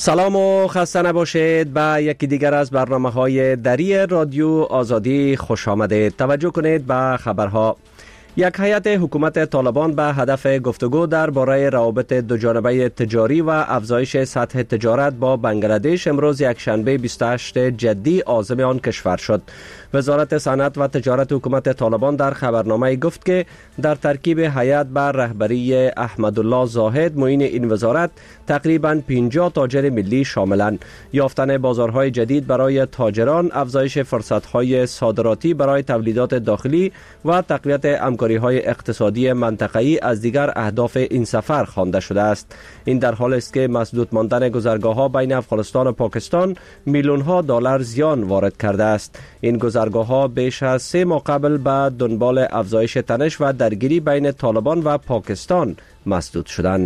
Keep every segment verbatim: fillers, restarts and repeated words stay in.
سلام و خسته نباشید. به یکی دیگر از برنامه‌های دری رادیو آزادی خوش آمدید. توجه کنید به خبرها. یک هیئت حکومت طالبان به هدف گفتگو درباره روابط دوجانبه تجاری و افزایش سطح تجارت با بنگلادش امروز یکشنبه بیست و هشتم جدی عازم آن کشور شد. وزارت صنعت و تجارت حکومت طالبان در خبرنامه گفت که در ترکیب هیئت به رهبری احمدالله زاهد معین این وزارت تقریباً پنجاه تاجر ملی شاملند. یافتن بازارهای جدید برای تاجران، افزایش فرصت‌های صادراتی برای تولیدات داخلی و تقویت همکاری‌های اقتصادی منطقه‌ای از دیگر اهداف این سفر خوانده شده است. این در حالی است که مسدود ماندن گذرگاه‌ها بین افغانستان و پاکستان میلیون‌ها دلار زیان وارد کرده است. این گذرگاه‌ها بیش از سه ماه قبل به دنبال افزایش تنش و درگیری بین طالبان و پاکستان مسدود شدند.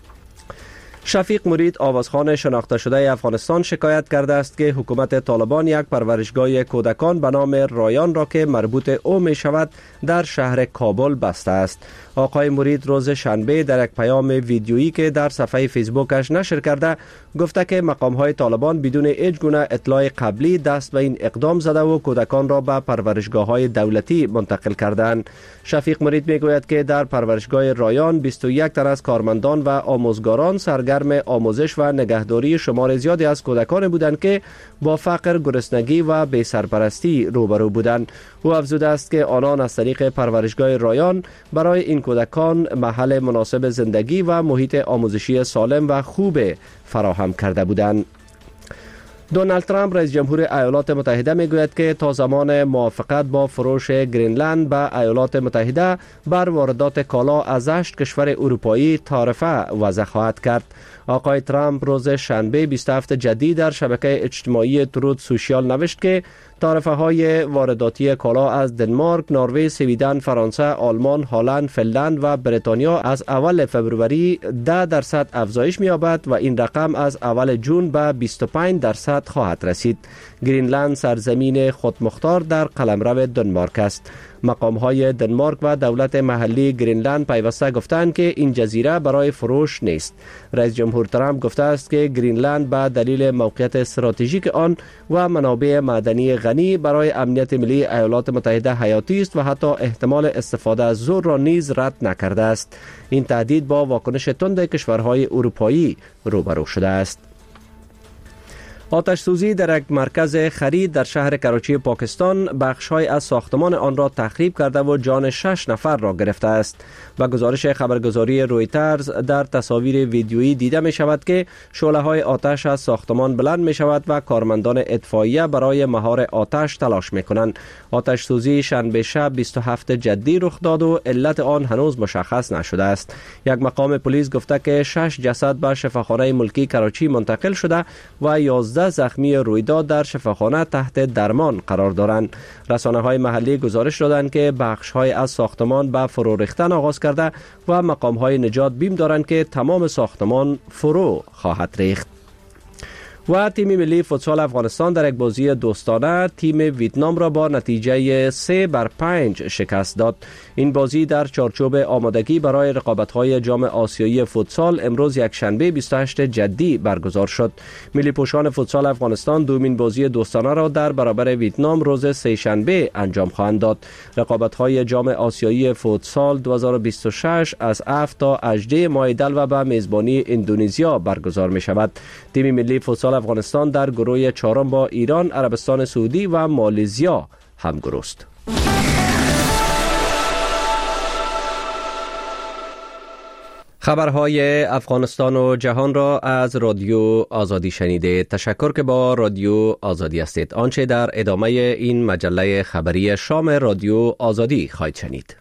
شفیق مرید آوازخوان شناخته شده افغانستان شکایت کرده است که حکومت طالبان یک پرورشگاه کودکان به نام رایان را که مربوط او می شود در شهر کابل بسته است. آقای مرید روز شنبه در یک پیام ویدیویی که در صفحه فیسبوکش نشر کرده گفته که مقام‌های طالبان بدون هیچ گونه اطلاع قبلی دست به این اقدام زده و کودکان را به پرورشگاه‌های دولتی منتقل کردند. شفیق مرید میگوید که در پرورشگاه رایان بیست و یک تن از کارمندان و آموزگاران سرگرم آموزش و نگهداری شمار زیادی از کودکان بودند که با فقر، گرسنگی و بی سرپرستی روبرو بودند. او افزوده است که آنان از طریق پرورشگاه رایان برای این کودکان محل مناسب زندگی و محیط آموزشی سالم و خوب فراهم کرده بودند. دونالد ترامپ رئیس جمهور ایالات متحده میگوید که تا زمان موافقت با فروش گرینلند به ایالات متحده بر واردات کالا از هشت کشور اروپایی تعرفه وضع خواهد کرد. آقای ترامپ روز شنبه بیست و هفتم جدی در شبکه اجتماعی ترود سوشیال نوشت که تعرفه های وارداتی کالا از دنمارک، نروژ، سویدن، فرانسه، آلمان، هلند، فنلند و بریتانیا از اول فوریه ده درصد افزایش می‌یابد و این رقم از اول جون به بیست و پنج درصد خواهد رسید. گرینلند سرزمین خودمختار در قلمرو دنمارک است. مقام‌های دنمارک و دولت محلی گرینلند پیوسته گفتند که این جزیره برای فروش نیست. رئیس جمهور ترامپ گفته است که گرینلند به دلیل موقعیت استراتژیک آن و منابع معدنی غنی برای امنیت ملی ایالات متحده حیاتی است و حتی احتمال استفاده از زور را نیز رد نکرده است. این تهدید با واکنش تند کشورهای اروپایی روبرو شده است. آتش سوزی در یک مرکز خرید در شهر کراچی پاکستان بخش‌های از ساختمان آن را تخریب کرده و جان شش نفر را گرفته است. و گزارش خبرگزاری رویترز در تصاویر ویدیویی دیده می شود که شعله‌های آتش از ساختمان بلند می شود و کارمندان اطفائیه برای مهار آتش تلاش می کنند. آتش سوزی شنبه شب بیست و هفتم جدی رخ داد و علت آن هنوز مشخص نشده است. یک مقام پلیس گفته که شش جسد به شفاخانه ملکی کراچی منتقل شده و یازده زخمی رویداد در شفاخانه تحت درمان قرار دارند. رسانه‌های محلی گزارش دادند که بخش‌های از ساختمان به فرو ریختن آغاز کرده و مقام‌های نجات بیم دارند که تمام ساختمان فرو خواهد ریخت. و تیم ملی فوتسال افغانستان در یک بازی دوستانه تیم ویتنام را با نتیجه سه بر پنج شکست داد. این بازی در چارچوب آمادگی برای رقابت‌های جام آسیایی فوتسال امروز یک شنبه بیست و هشتم جدی برگزار شد. ملی پوشان فوتسال افغانستان دومین بازی دوستانه را در برابر ویتنام روز سه شنبه انجام خواهند داد. رقابت‌های جام آسیایی فوتسال دو هزار و بیست و شش از هفت تا هجده ماه دلو به میزبانی اندونزیا برگزار می‌شود. تیم ملی فوتسال افغانستان در گروه چهارم با ایران، عربستان سعودی و مالزیا همگرو است. خبرهای افغانستان و جهان را از رادیو آزادی شنیدید. تشکر که با رادیو آزادی هستید. آنچه در ادامه این مجله خبری شام رادیو آزادی خواهید شنید.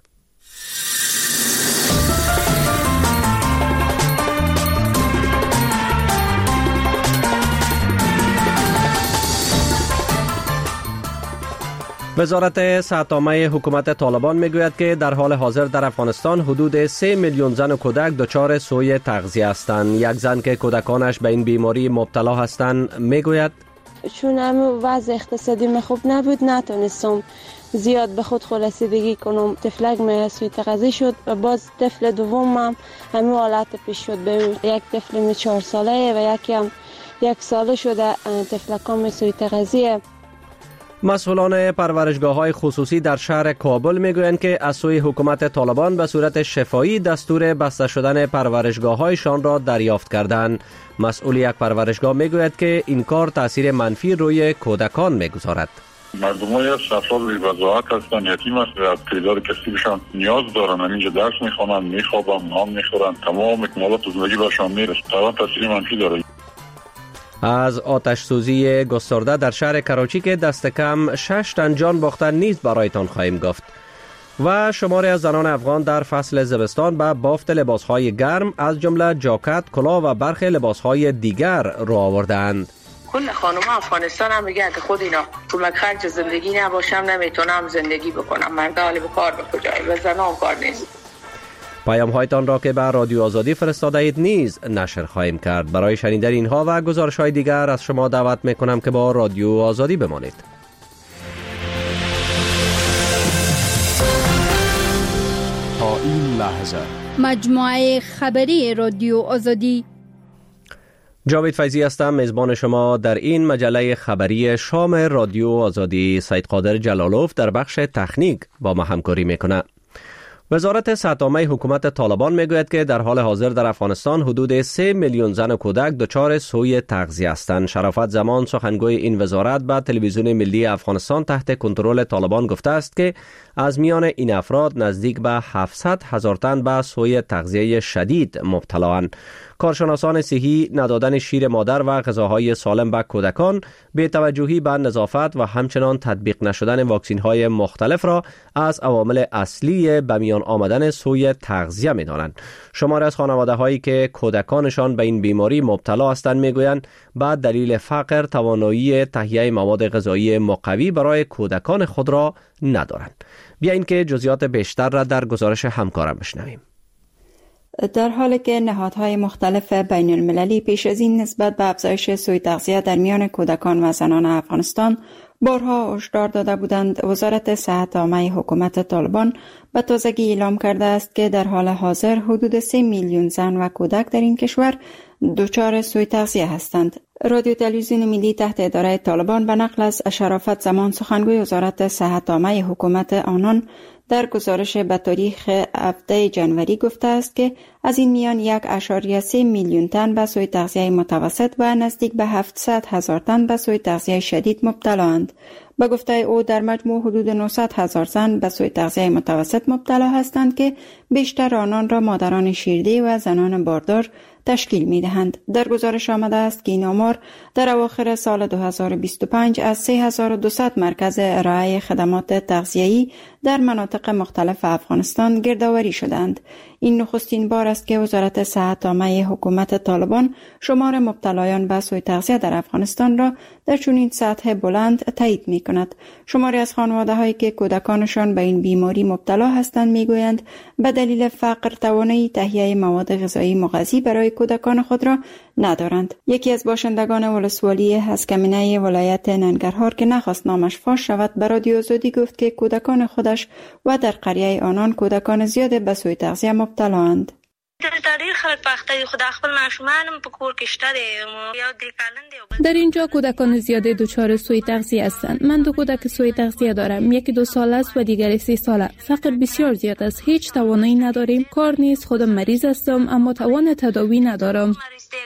وزارت صحت عامه حکومت طالبان میگوید که در حال حاضر در افغانستان حدود سه میلیون زن و کودک دچار سوء تغذیه هستند. یک زن که کودکانش به این بیماری مبتلا هستند میگوید چون هم وضع اقتصادی خوب نبود نتونستم زیاد به خود رسیدگی کنم. طفلک می سوء تغذیه شد و باز طفل دومم همین حالت پیش شد. به یک طفل می چهار ساله و یکی هم یک ساله شده تفلکان سوی تغذیه. مسئولان پرورشگاه‌های خصوصی در شهر کابل میگویند که از سوی حکومت طالبان به صورت شفاهی دستور بسته شدن پرورشگاه‌هایشان را دریافت کردند. مسئول یک پرورشگاه میگوید که این کار تاثیر منفی روی کودکان میگذارد. مردمای افراد بی‌وضاحت هستند، یتیم هستند، از تعداد کثیرشان نیاز دارند. همینجا درس میخوانند، میخوابند، نان میخورند، تمام اکمالات زندگی برشان میرسد. طبعا تاثیر منفی دارد. از آتش سوزی گسترده در شهر کراچی که دست کم شش تن جان باختن نیز برایتان خواهیم گفت. و شماری از زنان افغان در فصل زمستان به بافت لباسهای گرم از جمله جاکت، کلاه و برخی لباسهای دیگر رو آوردند. کل خانم افغانستان هم میگن که خود اینا کمک خرج زندگی نباشم نمیتونم زندگی بکنم. مرد حال به کار به کجای و زنان کار نیست. پیام هایتان را که به رادیو آزادی فرستاده اید نیز نشر خواهیم کرد. برای شنیدن اینها و گزارش های دیگر از شما دعوت میکنم که با رادیو آزادی بمانید. تا این لحظه مجموعه خبری رادیو آزادی. جاوید فیضی هستم، میزبان شما در این مجله خبری شام رادیو آزادی. سید قادر جلالوف در بخش تکنیک با ما همکاری میکنه. وزارت صحت عامه حکومت طالبان میگوید که در حال حاضر در افغانستان حدود سه میلیون زن و کودک دچار سوء تغذیه هستند. شرافت زمان سخنگوی این وزارت به تلویزیون ملی افغانستان تحت کنترل طالبان گفته است که از میان این افراد نزدیک به هفتصد هزار تن به سوء تغذیه شدید مبتلااند. کارشناسان صحی ندادن شیر مادر و غذاهای سالم به کودکان، بی‌توجهی به نظافت و همچنان تطبیق نشدن واکسین‌های مختلف را از عوامل اصلی به میان آمدن سوء تغذیه می‌دانند. شماری از خانواده‌هایی که کودکانشان به این بیماری مبتلا هستند می‌گویند به دلیل فقر توانایی تهیه مواد غذایی مقوی برای کودکان خود را ندارند. بیایید که جزئیات بیشتر را در گزارش همکارم بشنویم. در حالی که نهادهای مختلف بین المللی پیش از این نسبت به افزایش سوء تغذیه در میان کودکان و زنان افغانستان بارها هشدار داده بودند، وزارت صحت عامه حکومت طالبان به تازگی اعلام کرده است که در حال حاضر حدود سه میلیون زن و کودک در این کشور دچار سوء تغذیه هستند. رادیو تلویزیون ملی تحت اداره طالبان به نقل از شرافت زمان سخنگوی وزارت صحت عامه حکومت آنان در گزارش به تاریخ هفدهم ژانویه گفته است که از این میان یک اشاریه سه میلیون تن به سوء تغذیه متوسط و نزدیک به هفتصد هزار تن به سوء تغذیه شدید مبتلااند. به گفته او در مجموع حدود نهصد هزار زن به سوء تغذیه متوسط مبتلا هستند که بیشتر آنان را مادران شیرده و زنان باردار تشکیل می دهند. در گزارش آمده است که این آمار در اواخر سال دو هزار و بیست و پنج از سه هزار و دویست مرکز ارائه خدمات تغذیه‌ای در مناطق مختلف افغانستان گردآوری شدند. این نخستین بار است که وزارت صحت عامه حکومت طالبان شمار مبتلایان به سوء تغذیه در افغانستان را در چنین سطح بلند تایید می کند. شماری از خانواده هایی که کودکانشان به این بیماری مبتلا هستند می گویند به دلیل فقر توانایی تهیه مواد غذایی مغذی برای کودکان خود را ندارند. یکی از باشندگان ولسوالی هسکمینه ولایت ننگرهار که نخواست نامش فاش شود به رادیو آزادی گفت که کودکان خودش و در قریه آنان کودکان زیاد به سوء تغذیه مبتلااند. در اینجا کودکان زیاده دچار سوء تغذیه هستند. من دو کودک سوء تغذیه دارم، یکی دو سال است و دیگری سی ساله. فقر بسیار زیاد است، هیچ توانایی نداریم. کار نیست، خودم مریض هستم اما توان تداوی ندارم.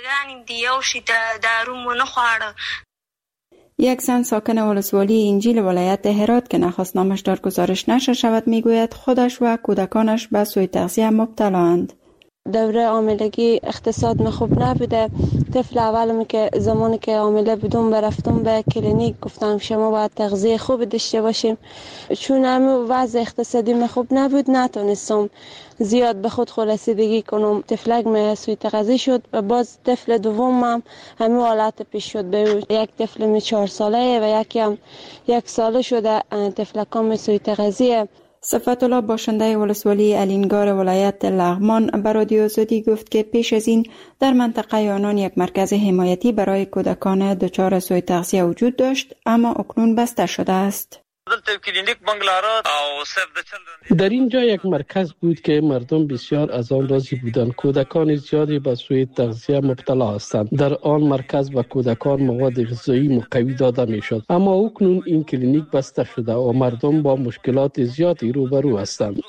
یک زن ساکن ولسوالی انجیل ولایت هرات که نخواست نامش در گزارش نشر شود میگوید خودش و کودکانش به سوء تغذیه مبتلااند. دوره حاملگی اقتصاد من خوب نبوده. طفل اولم که زمانی که حامله بودم برفتم به کلینیک گفتم شما باید تغذیه خوب داشته باشیم. چون همون وضع اقتصادی من خوب نبود نتونستم زیاد به خود خلاصیدگی کنم. طفلک من سوء تغذیه شد و باز طفل دومم همین حالت پیش شد. به یک طفل می چهار ساله و یکی هم یک ساله شده طفلکان سوء تغذیه. صفت الله باشنده ولسوالی الینگار ولایت لغمان به رادیو آزادی گفت که پیش از این در منطقه آنان یک مرکز حمایتی برای کودکان دچار سوء تغذیه وجود داشت اما اکنون بسته شده است. در اینجا یک مرکز بود که مردم بسیار از آن راضی بودند. کودکان زیادی به سوء تغذیه مبتلا هستند. در آن مرکز به کودکان مواد غذایی مقوی داده میشد، اما اکنون این کلینیک بسته شده و مردم با مشکلات زیادی روبرو هستند.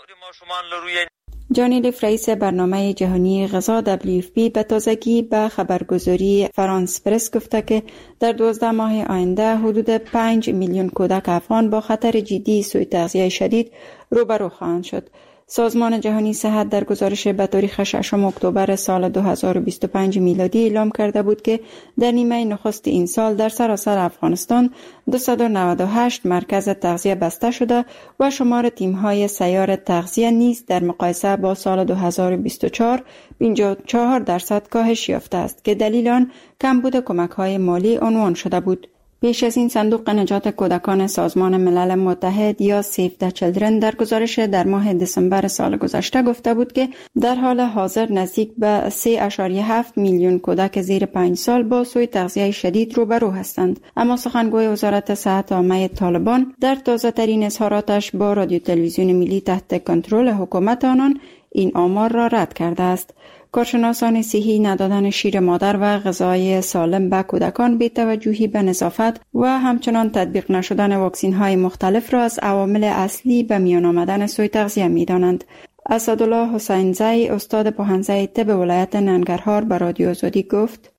جانی لیف رئیس برنامه جهانی غذا دبلیو اف پی به تازگی به خبرگزاری فرانس پرس گفته که در دوازده ماه آینده حدود پنج میلیون کودک افغان با خطر جدی سوء تغذیه شدید روبرو خواهند شد. سازمان جهانی صحت در گزارش به تاریخ ششم اکتبر سال دو هزار و بیست و پنج میلادی اعلام کرده بود که در نیمه نخست این سال در سراسر افغانستان دویست و نود و هشت مرکز تغذیه بسته شده و شمار تیم‌های سیار تغذیه نیز در مقایسه با سال دو هزار و بیست و چهار پنجاه و چهار درصد کاهش یافته است که دلیل آن کمبود کمک‌های مالی عنوان شده بود. پیش از این صندوق نجات کودکان سازمان ملل متحد یا سیو د چیلدرن در گزارش در ماه دسامبر سال گذشته گفته بود که در حال حاضر نزدیک به سه اشاریه هفت میلیون کودک زیر پنج سال با سوء تغذیه شدید روبرو هستند. اما سخنگوی وزارت صحت عامه طالبان در تازه ترین اظهاراتش با رادیو تلویزیون ملی تحت کنترل حکومت آنان این آمار را رد کرده است. کارشناسان صحی ندادن شیر مادر و غذای سالم به کودکان بی توجهی به نظافت و همچنان تطبیق نشدن واکسین های مختلف را از عوامل اصلی به میان آمدن سوء تغذیه می دانند. اسدالله حسین زی استاد پوهنځی طب ولایت ننګرهار به رادیو آزادی گفت: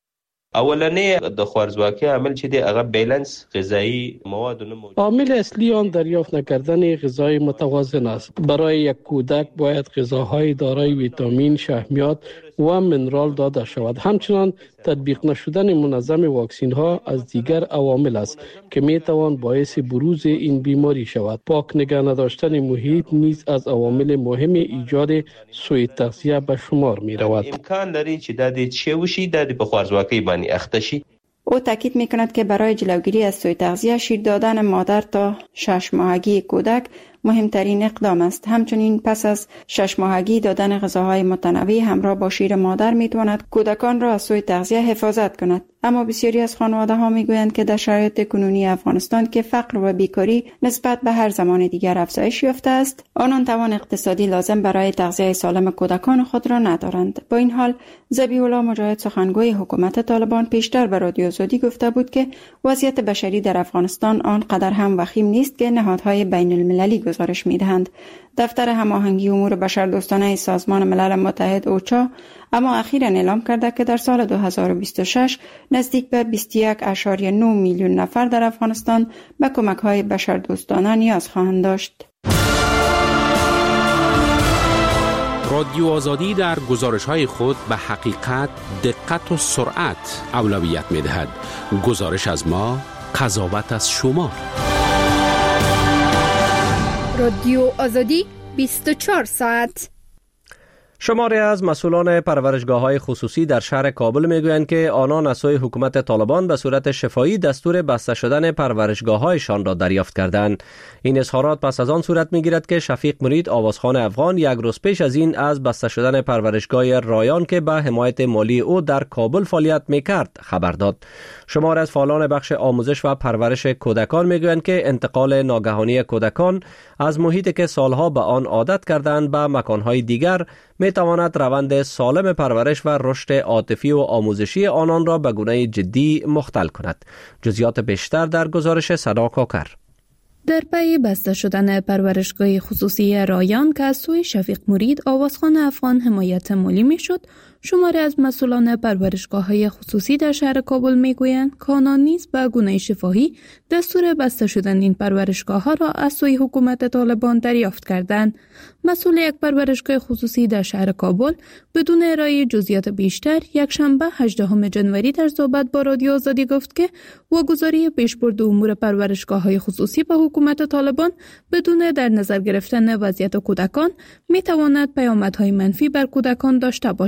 اولنی د خوارزواکی عامل چې دی هغه بیلنس غذایی مواد نه موجود. عامل اصلی آن دریافت نکردن غذای متوازن است. برای یک کودک باید غذاهای دارای ویتامین، شحمیات و منرال داده شود. همچنان تطبیق نشدن منظم واکسین ها از دیگر عوامل است که می توان باعث بروز این بیماری شود. پاک نگه نداشتن محیط نیز از عوامل مهم ایجاد سوء تغذیه به شمار می رود. امکان داری چې د دې چه وشي د دې په خوارزواکی باندې اخته شي. او تاکید می کند که برای جلوگیری از سوء تغذیه شیر دادن مادر تا شش ماهگی کودک مهمترین اقدام است. همچنین پس از شش ماهگی دادن غذاهای متنوع همراه با شیر مادر می تواند کودکان را از سوء تغذیه حفاظت کند. اما بسیاری از خانواده ها می گویند که در شرایط کنونی افغانستان که فقر و بیکاری نسبت به هر زمان دیگر افزایش یافته است، آنان توان اقتصادی لازم برای تغذیه سالم کودکان خود را ندارند. با این حال ذبیح الله مجاهد سخنگوی حکومت طالبان پیشتر به رادیو آزادی گفته بود که وضعیت بشری در افغانستان آنقدر هم وخیم نیست که نهادهای بین المللی گزارش می‌دهند. دفتر هماهنگی امور بشردوستانه سازمان ملل متحد اوچا اما اخیراً اعلام کرده که در سال دو هزار و بیست و شش نزدیک به بیست و یک اشاریه نه میلیون نفر در افغانستان به کمک‌های بشردوستانه نیاز خواهند داشت. رادیو آزادی در گزارش‌های خود به حقیقت، دقت و سرعت اولویت می‌دهد. گزارش از ما، قضاوت از شما. رادیو آزادی بیست و چهار ساعت. شماری از مسئولان پرورشگاه‌های خصوصی در شهر کابل میگویند که آنان از سوی حکومت طالبان به صورت شفاهی دستور بسته شدن پرورشگاه‌هایشان را دریافت کردند. این اظهارات پس از آن صورت میگیرد که شفیق مرید آوازخوان افغان یک روز پیش از این از بسته شدن پرورشگاه رایان که به حمایت مالی او در کابل فعالیت میکرد خبر داد. شماری از فعالان بخش آموزش و پرورش کودکان میگویند که انتقال ناگهانی کودکان از محیطی که سالها به آن عادت کردند به مکان‌های دیگر می تواند روند سالم پرورش و رشد عاطفی و آموزشی آنان را به گونه جدی مختل کند. جزئیات بیشتر در گزارش سنا کاکر. در پی بسته شدن پرورشگاه خصوصی رایان که از سوی شفیق مرید آوازخوان افغان حمایت مالی می شد، شماری از مسئولان پرورشگاه‌های خصوصی در شهر کابل میگویند که آنان نیز به گونه شفاهی دستور بسته شدن این پرورشگاه‌ها را از سوی حکومت طالبان دریافت کردند. مسئول یک پرورشگاه خصوصی در شهر کابل بدون ارائه جزئیات بیشتر یک شنبه هجدهم جنوری در صحبت با رادیو آزادی گفت که واگذاری پیشبرد امور پرورشگاه‌های خصوصی به حکومت طالبان بدون در نظر گرفتن وضعیت کودکان می‌تواند پیامدهای منفی بر کودکان داشته باشد.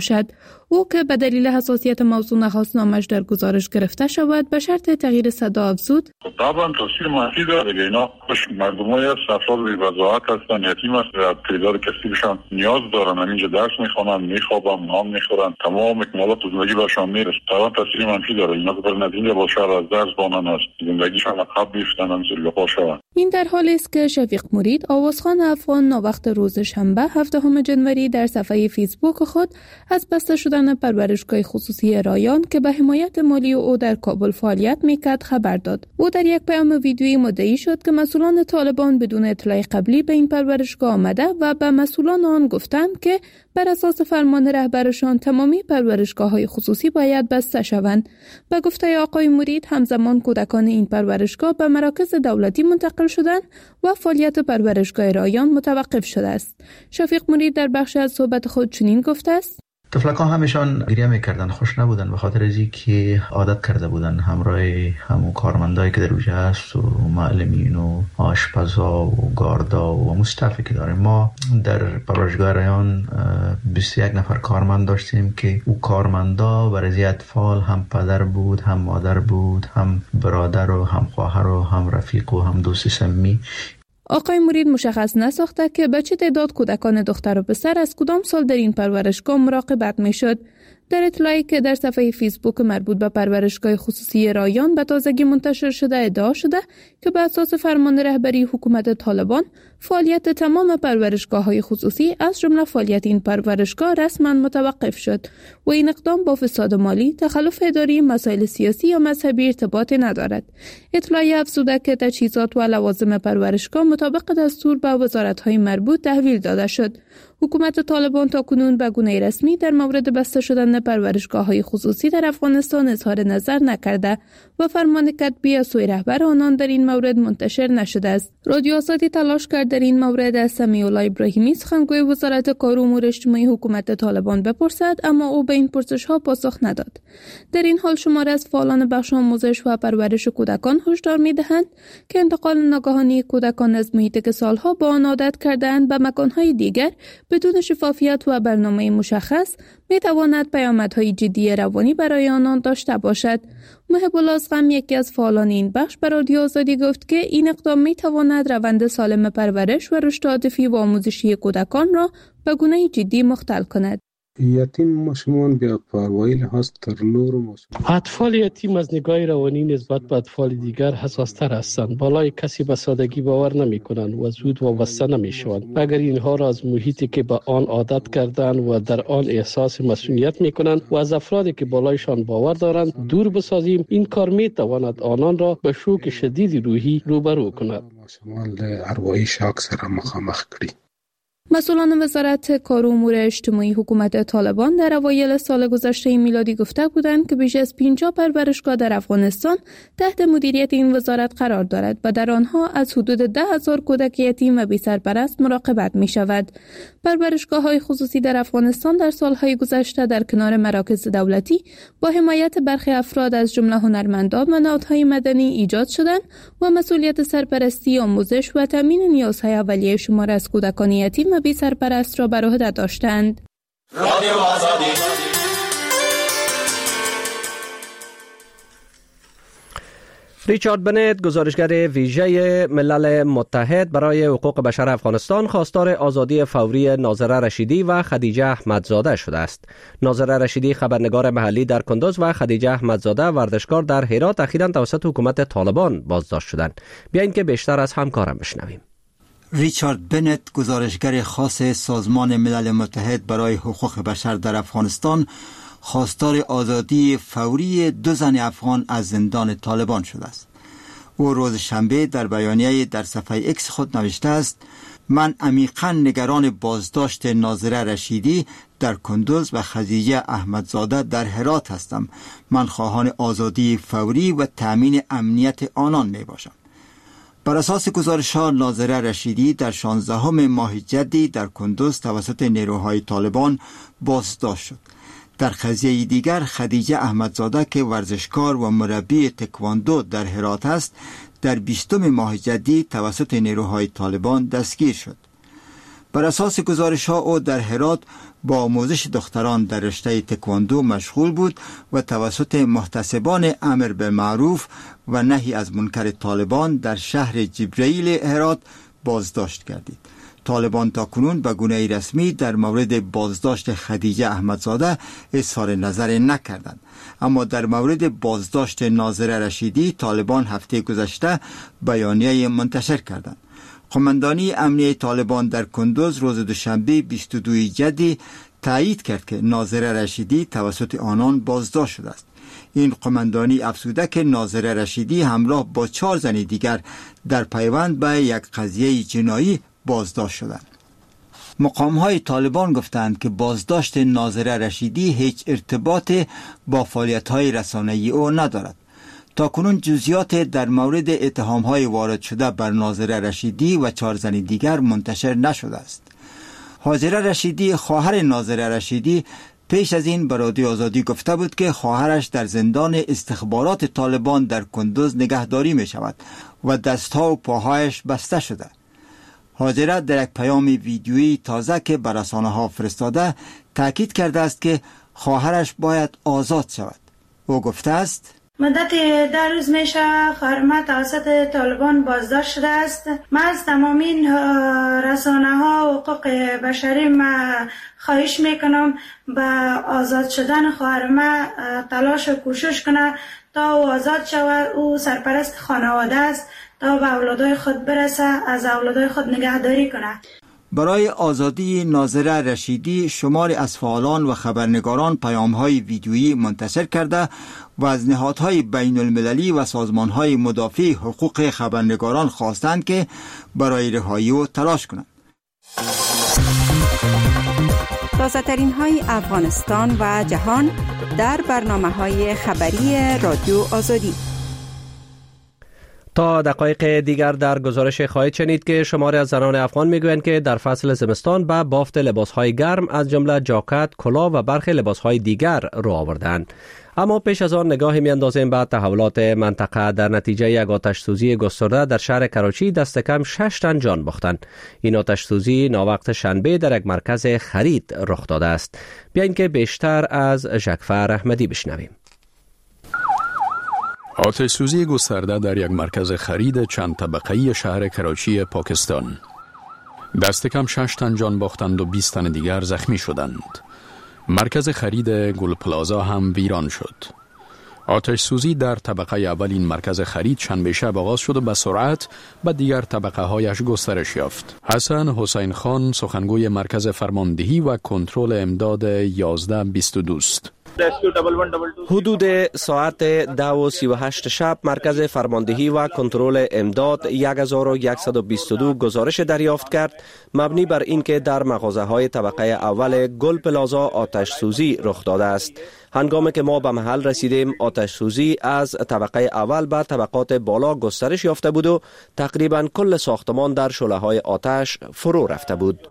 او که به دلیل حساسیت موضوع نخواست نامش در گزارش گرفته شود به شرط تغییر صدا افزود: طبعا تاثیر منفی داره دیگه. اینا مردمای از افراد بی وضاحت هستن، یتیم هستن، تعداد کثیرشان نیاز دارن. اینجا درس میخوانن، میخوابن، نان میخورن، تمام اکمالات زندگی برشان میرسه. طبعا تاثیر منفی داره. اینا به نتیجه با شر از درس بانن است، زندگیشان عقب بیفتن، همینطوری پاشون. این در حالی است که شفیق مرید، آوازخوان افغان، ناوقت روز شنبه هفدهم ژانویه در صفحه فیسبوک خود از بسته شدن پرورشگاه خصوصی رایان که به حمایت مالی او در کابل فعالیت میکرد خبر داد. او در یک پیام ویدیویی مدعی شد که مسئولان طالبان بدون اطلاع قبلی به این پرورشگاه آمده و به مسئولان آن گفتند که بر اساس فرمان رهبرشان تمامی پرورشگاه‌های خصوصی باید بسته شوند. به گفته آقای مرید، همزمان کودکان این پرورشگاه به مراکز دولتی منتقل شدند و فعالیت پرورشگاه رایان متوقف شده است. شفیق مرید در بخش از صحبت خود چنین گفته است: طفلکان همیشان گریه میکردن، خوش نبودن به خاطر از اینکه عادت کرده بودن همراه همون کارمندایی که در اونجا هست و معلمین و آشپزا و گاردا و مستعفی که داریم. ما در پرورشگاه رایان بیست و یک نفر کارمند داشتیم که او کارمندا برای اطفال هم پدر بود، هم مادر بود، هم برادر و هم خواهر و هم رفیق و هم دوست صمیمی. آقای مرید مشخص نساخته که به چه تعداد کودکان دختر و پسر از کدام سال در این پرورشگاه مراقبت میشد. در اطلاعی که در صفحه فیسبوک مربوط به پرورشگاه خصوصی رایان به تازگی منتشر شده ادعا شده که به اساس فرمان رهبری حکومت طالبان فعالیت تمام پرورشگاه‌های خصوصی از جمله فعالیت این پرورشگاه رسما متوقف شد و این اقدام با فساد مالی، تخلف اداری، مسائل سیاسی یا مذهبی ارتباطی ندارد. اطلاعی افزوده که تجهیزات و لوازم پرورشگاه مطابق دستور به وزارت‌های مربوط تحویل داده شد. حکومت طالبان تاکنون به گونه رسمی در مورد بسته شدن پرورشگاه‌های خصوصی در افغانستان اظهار نظر نکرده و فرمان کتبی از سوی رهبر آنان در این مورد منتشر نشده است. رادیو آزادی تلاش کرد در این مورد از سمیع الله ابراهیمی، سخنگوی وزارت کار و امور اجتماعی حکومت طالبان بپرسد، اما او به این پرسش‌ها پاسخ نداد. در این حال شماری از فعالان بخش آموزش و پرورش کودکان هشدار می‌دهند که انتقال ناگهانی کودکان از محیطی که سالها با آن عادت کرده‌اند به مکان‌های دیگر بدون شفافیت و برنامه مشخص می‌تواند پیامدهای جدی روانی برای آنان داشته باشد. محب الله ازغم، یکی از فعالان این بخش، به رادیو آزادی گفت که این اقدام می‌تواند روند سالم پرورش و رشد عاطفی و آموزشی کودکان را به گونه جدی مختل کند. یتیم ماشومان بیا پروایی لحاظ تر نور ماشومان. اطفال یتیم از نگاه روانی نسبت به اطفال دیگر حساستر هستند. بالای کسی به سادگی باور نمی کنند و زود وابسته نمی شوند. اگر اینها را از محیطی که به آن عادت کردند و در آن احساس مسئولیت می کنند و از افرادی که بالایشان باور دارند دور بسازیم، این کار می تواند آنان را به شوک شدید روحی روبرو کند. ماشومان له ارواحی شاک سره مخامخ کړي. مسئولان وزارت کار و امور اجتماعی حکومت طالبان در اوایل سال گذشته میلادی گفته بودند که بیش از پنجاه پرورشگاه در افغانستان تحت مدیریت این وزارت قرار دارد و در آنها از حدود ده هزار کودک یتیم و بی سرپرست مراقبت می شود. پرورشگاه‌های خصوصی در افغانستان در سالهای گذشته در کنار مراکز دولتی با حمایت برخی افراد از جمله هنرمندان و نهادهای مدنی ایجاد شدند و مسئولیت سرپرستی، آموزش و تامین نیازهای اولیه شمار از کودکان یتیم و بی سرپرست را بر عهده داشتند. رادیو آزادی. ریچارد بنت، گزارشگر ویژه ملل متحد برای حقوق بشر افغانستان، خواستار آزادی فوری ناظره رشیدی و خدیجه احمدزاده شده است. ناظره رشیدی خبرنگار محلی در کندوز و خدیجه احمدزاده ورزشکار در هرات اخیراً توسط حکومت طالبان بازداشت شدند. بیایید که بیشتر از همکارم بشنویم. ریچارد بنت، گزارشگر خاص سازمان ملل متحد برای حقوق بشر در افغانستان، خواستار آزادی فوری دو زن افغان از زندان طالبان شده است. او روز شنبه در بیانیه در صفحه اکس خود نوشته است: من عمیقاً نگران بازداشت ناظره رشیدی در کندوز و خدیجه احمدزاده در هرات هستم. من خواهان آزادی فوری و تأمین امنیت آنان می باشم. بر اساس گزارش‌ها، ناظره رشیدی در شانزدهم ماه جدی در کندوز توسط نیروهای طالبان بازداشت شد. در قضیه دیگر، خدیجه احمدزاده که ورزشکار و مربی تکواندو در هرات است، در بیستم ماه جدی توسط نیروهای طالبان دستگیر شد. بر اساس گزارش ها او در هرات با آموزش دختران در رشته تکواندو مشغول بود و توسط محتسبان امر به معروف و نهی از منکر طالبان در شهر جبرئیل هرات بازداشت گردید. طالبان تاکنون به گونه رسمی در مورد بازداشت خدیجه احمدزاده اظهار نظر نکردند، اما در مورد بازداشت ناظره رشیدی طالبان هفته گذشته بیانیه منتشر کردند. قماندانی امنیه طالبان در کندوز روز دوشنبه بیست و دوم جدی تایید کرد که ناظره رشیدی توسط آنان بازداشت شده است. این قماندانی افزوده که ناظره رشیدی همراه با چهار زن دیگر در پیوند به یک قضیه جنایی بازداشت شدند. مقام‌های طالبان گفتند که بازداشت ناظره رشیدی هیچ ارتباط با فعالیت‌های رسانه‌ای او ندارد. تاکنون جزئیات در مورد اتهام‌های وارد شده بر ناظره رشیدی و چهار زن دیگر منتشر نشده است. هاجره رشیدی خواهر ناظره رشیدی پیش از این به رادیو آزادی گفته بود که خواهرش در زندان استخبارات طالبان در کندوز نگهداری می شود و دستها و پاهایش بسته شده. هاجره در یک پیام ویدیویی تازه که به رسانه‌ها فرستاده تاکید کرده است که خواهرش باید آزاد شود. او گفته است: مدت ده روز میشه خواهر ما توسط طالبان بازداشت شده است. من از تمام این رسانه ها و حقوق بشری ما خواهش میکنم به آزاد شدن خواهر ما تلاش و کوشش کنه تا او آزاد شود. او سرپرست خانواده است تا به اولادای خود برسه، از اولادای خود نگهداری کنه. برای آزادی ناظره رشیدی شماری از فعالان و خبرنگاران پیام‌های ویدیویی منتشر کرده و از نهادهای بین المللی و سازمان‌های مدافع حقوق خبرنگاران خواستند که برای رهایی او تلاش کنند. تازه‌ترین های افغانستان و جهان در برنامه‌های خبری رادیو آزادی. تا دقایق دیگر در گزارش خواهید شنید که شماری از زنان افغان میگویند که در فصل زمستان به بافت لباسهای گرم از جمله جاکت، کلاه و برخی لباسهای دیگر رو آوردند. اما پیش از آن نگاهی میاندازیم به تحولات منطقه. در نتیجه یک آتش سوزی گسترده در شهر کراچی دست کم شش تن جان باختند. این آتش سوزی ناوقت شنبه در یک مرکز خرید رخ داده است. بیایید که بیشتر از ژکفر احمدی بشنویم. آتش سوزی گسترده در یک مرکز خرید چند طبقه‌ای شهر کراچی پاکستان. دست کم شش تن جان باختند و بیست تن دیگر زخمی شدند. مرکز خرید گل پلازا هم ویران شد. آتش سوزی در طبقه اول این مرکز خرید شنبه شب آغاز شد و به سرعت به دیگر طبقه هایش گسترش یافت. حسن حسین خان سخنگوی مرکز فرماندهی و کنترل امداد یازده بیست و دو است. حدود ساعت ده و سی و هشت شب مرکز فرماندهی و کنترل امداد یک هزار و صد و بیست و دو گزارش دریافت کرد مبنی بر اینکه در مغازه های طبقه اول گل پلازا آتش سوزی رخ داده است. هنگامی که ما به محل رسیدیم آتش سوزی از طبقه اول به طبقات بالا گسترش یافته بود و تقریبا کل ساختمان در شعله های آتش فرو رفته بود.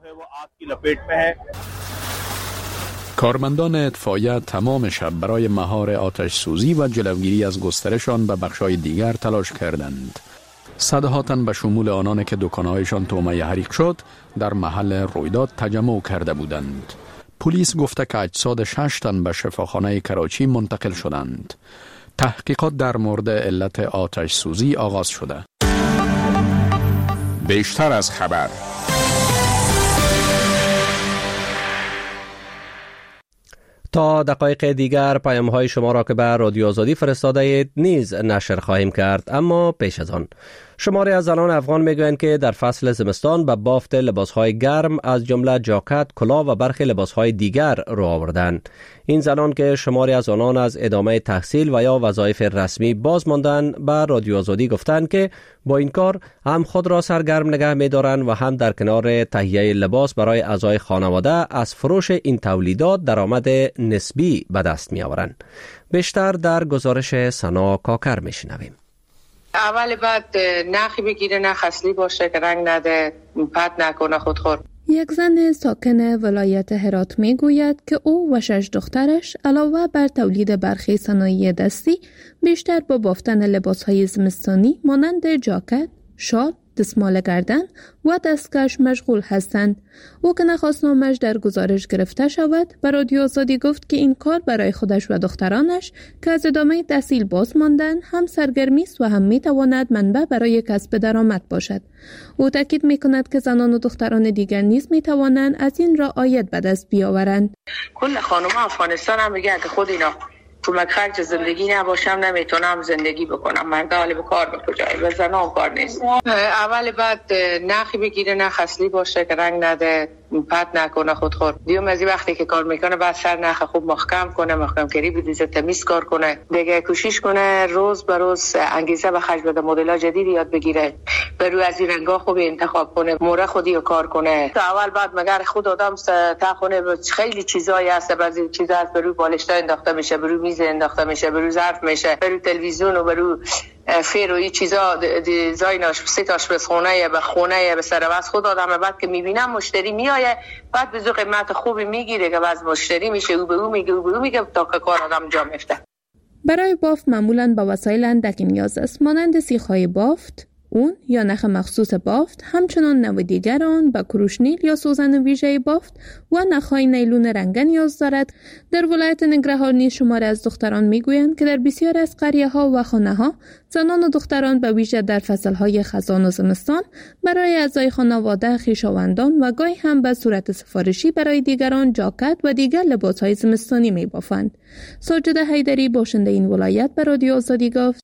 کارمندان اطفائیه تمام شب برای مهار آتش سوزی و جلوگیری از گسترش آن به بخش‌های دیگر تلاش کردند. صدها تن به شمول آنان که دکان‌هایشان طعمه حریق شد در محل رویداد تجمع کرده بودند. پلیس گفته که اجساد شش تن به شفاخانه کراچی منتقل شدند. تحقیقات در مورد علت آتش سوزی آغاز شده. بیشتر از خبر. تا دقایق دیگر پیام های شما را که به رادیو آزادی فرستاده اید نیز نشر خواهیم کرد. اما پیش از آن شماری از زنان افغان میگویند که در فصل زمستان به بافت لباسهای گرم از جمله جاکت، کلاه و برخی لباسهای دیگر رو آوردند. این زنان که شماری از آنان از ادامه تحصیل و یا وظایف رسمی باز ماندند به رادیو آزادی گفتند که با این کار هم خود را سرگرم نگه می‌دارند و هم در کنار تهیه لباس برای اعضای خانواده از فروش این تولیدات درآمد نسبی به دست می‌آورند. بیشتر در گزارش سنا کاکر می‌شنویم. اول بعد نخی بگیره، نخ اصلی باشه که رنگ نده، پت نکنه خودخور. یک زن ساکن ولایت هرات می گوید که او و شش دخترش علاوه بر تولید برخی صنایع دستی بیشتر با بافتن لباسهای زمستانی مانند جاکت، شال دستمال کردن و دستکش مشغول هستند. او که نخواستنامش در گزارش گرفته شود به رادیو آزادی گفت که این کار برای خودش و دخترانش که از ادامه تحصیل باز ماندن هم سرگرمی است و هم می تواند منبع برای کسب درآمد باشد. او تاکید می کند که زنان و دختران دیگر نیز می توانند از این راه عاید به دست بیاورند. کل خانم افغانستان هم میگه که خود اینا کمک خرج زندگی نباشم نمیتونم زندگی بکنم، مرد حال به کار به کجای و زنان کار نیست. اول بعد نخی بگیره، نخ اصلی باشه که رنگ نده، پت نکنه خود خور. دیوم از وقتی که کار میکنه بعد سر نخ خوب محکم کنه، محکم کاری بدیزه، تمیز کار کنه، دیگه کوشش کنه روز به روز انگیزه به خرج بده، مدل‌ها جدید یاد بگیره، برو از این رنگا خوب انتخاب کنه، موره خودی رو کار کنه. تا اول بعد مگر خود آدم تا خونه خیلی چیزایی هست، بعضی چیزا هست برو بالشتا انداخته میشه، برو میز انداخته میشه، برو ظرف میشه، برو تلویزیون و برو فیر و این چیزا دیزاینش سه تاش به خونه به خونه به سر واس خود آدم بعد که میبینم مشتری میآیه بعد به ذوق قیمت خوبی میگیره که باز مشتری میشه او به او میگه او به او میگه تا که کار آدم جا میفته. برای بافت معمولاً با وسایل اندکی نیاز است، مانند سیخ‌های بافت، اون یا نخ مخصوص بافت، همچنان نوع دیگر آن با کروشنیل یا سوزن ویژه بافت و نخهای نیلون رنگی نیاز دارد. در ولایت ننگرهار نیز شماری از دختران میگویند که در بسیار از قریه‌ها و خانه‌ها زنان و دختران به ویژه در فصل‌های خزان و زمستان برای اعضای خانواده، خویشاوندان و گاهی هم به صورت سفارشی برای دیگران جاکت و دیگر لباس‌های زمستانی می‌بافند. ساجده حیدری باشنده این ولایت به رادیو آزادی گفت: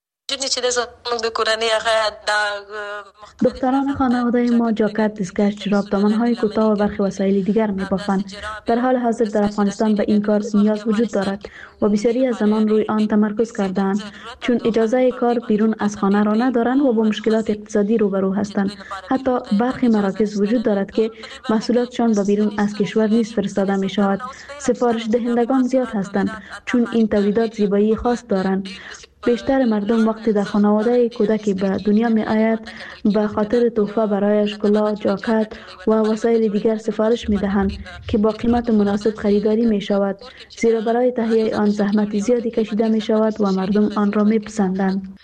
دختران خانواده ما جاکت، دستکش، جوراب، دامن‌های کوتاه و برخی وسایل دیگر می‌بافند. در حال حاضر در افغانستان به این کار نیاز وجود دارد و بسیاری از زنان روی آن تمرکز کرده‌اند، چون اجازه کار بیرون از خانه را ندارند و با مشکلات اقتصادی روبرو هستند. حتی برخی مراکز وجود دارد که محصولاتشان به بیرون از کشور نیز فرستاده می‌شود. سفارش دهندگان زیاد هستند، چون این تولیدات زیبایی خاص دارند. بیشتر مردم وقتی در خانواده کودکی به دنیا می آید به خاطر تحفه برایش کلاه، جاکت و وسایل دیگر سفارش می دهند که با قیمت مناسب خریداری می شود، زیرا برای تهیه آن زحمت زیادی کشیده می شود و مردم آن را می پسندند.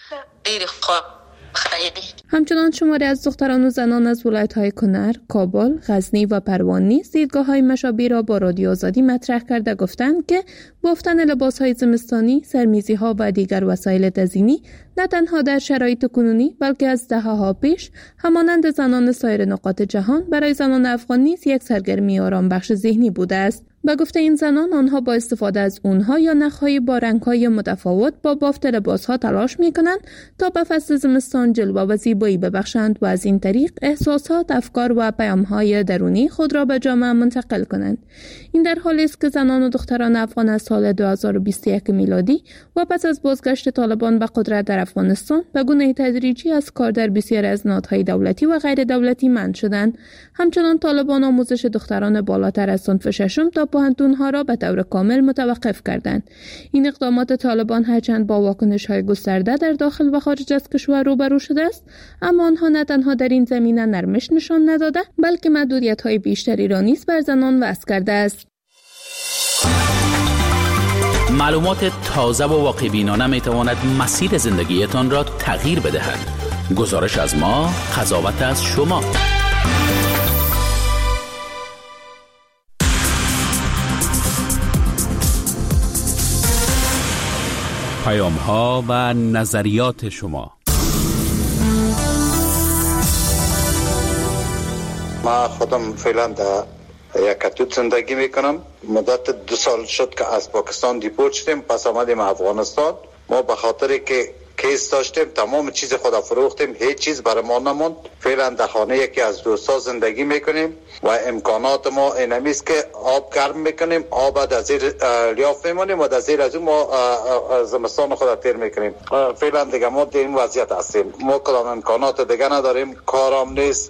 همچنان شماری از دختران و زنان از ولایت‌های کنر، کابل، غزنی و پروان نیز دیدگاه‌های مشابه را با رادیو آزادی مطرح کرده گفتند که بافتن لباس‌های زمستانی، سرمیزی‌ها و دیگر وسایل تزیینی نه تنها در شرایط کنونی بلکه از دهه‌ها پیش همانند زنان سایر نقاط جهان برای زنان افغان نیز یک سرگرمی آرام بخش ذهنی بوده است. به گفته این زنان، آنها با استفاده از اونها یا نخهای با رنگ‌های متفاوت با بافت لباس‌ها تلاش می‌کنند تا به فصل زمستان جلوه و زیبایی ببخشند و از این طریق احساسات، افکار و پیام‌های درونی خود را به جامعه منتقل کنند. این در حالی است که زنان و دختران افغان از سال دو هزار و بیست و یک میلادی و پس از بازگشت طالبان به قدرت در افغانستان به گونه تدریجی از کار در بسیاری از نهادهای دولتی و غیر دولتی منع شدند. همچنان طالبان آموزش دختران بالاتر از صنف ششم تا پوهنتون‌ها را به طور کامل متوقف کردند. این اقدامات طالبان هرچند با واکنش‌های گسترده در داخل و خارج از کشور روبرو شده است، اما آنها نه تنها در این زمینه نرمش نشان نداده بلکه محدودیت‌های بیشتری را نیز بر زنان وضع کرده است. معلومات تازه و واقع بینانه می تواند مسیر زندگیتان را تغییر بدهد. گزارش از ما، قضاوت از شما. پیام ها و نظریات شما. ما خودم فعلا در یکتوت زندگی میکنم. مدت دو سال شد که از پاکستان دیپورت شدیم، پس آمدیم افغانستان. ما به خاطر که کیس داشتیم تمام چیز خود فروختیم، هیچ چیز برای ما نموند. فعلا در خانه یکی از دوستا زندگی میکنیم و امکانات ما اینمی است که آب گرم میکنیم، آب در زیر لیاف میمونیم و در زیر از اون ما زمستان خود تیر میکنیم. فعلا دیگه ما در این وضعیت هستیم، ما کدام امکانات دیگه نداریم، کارام نیست.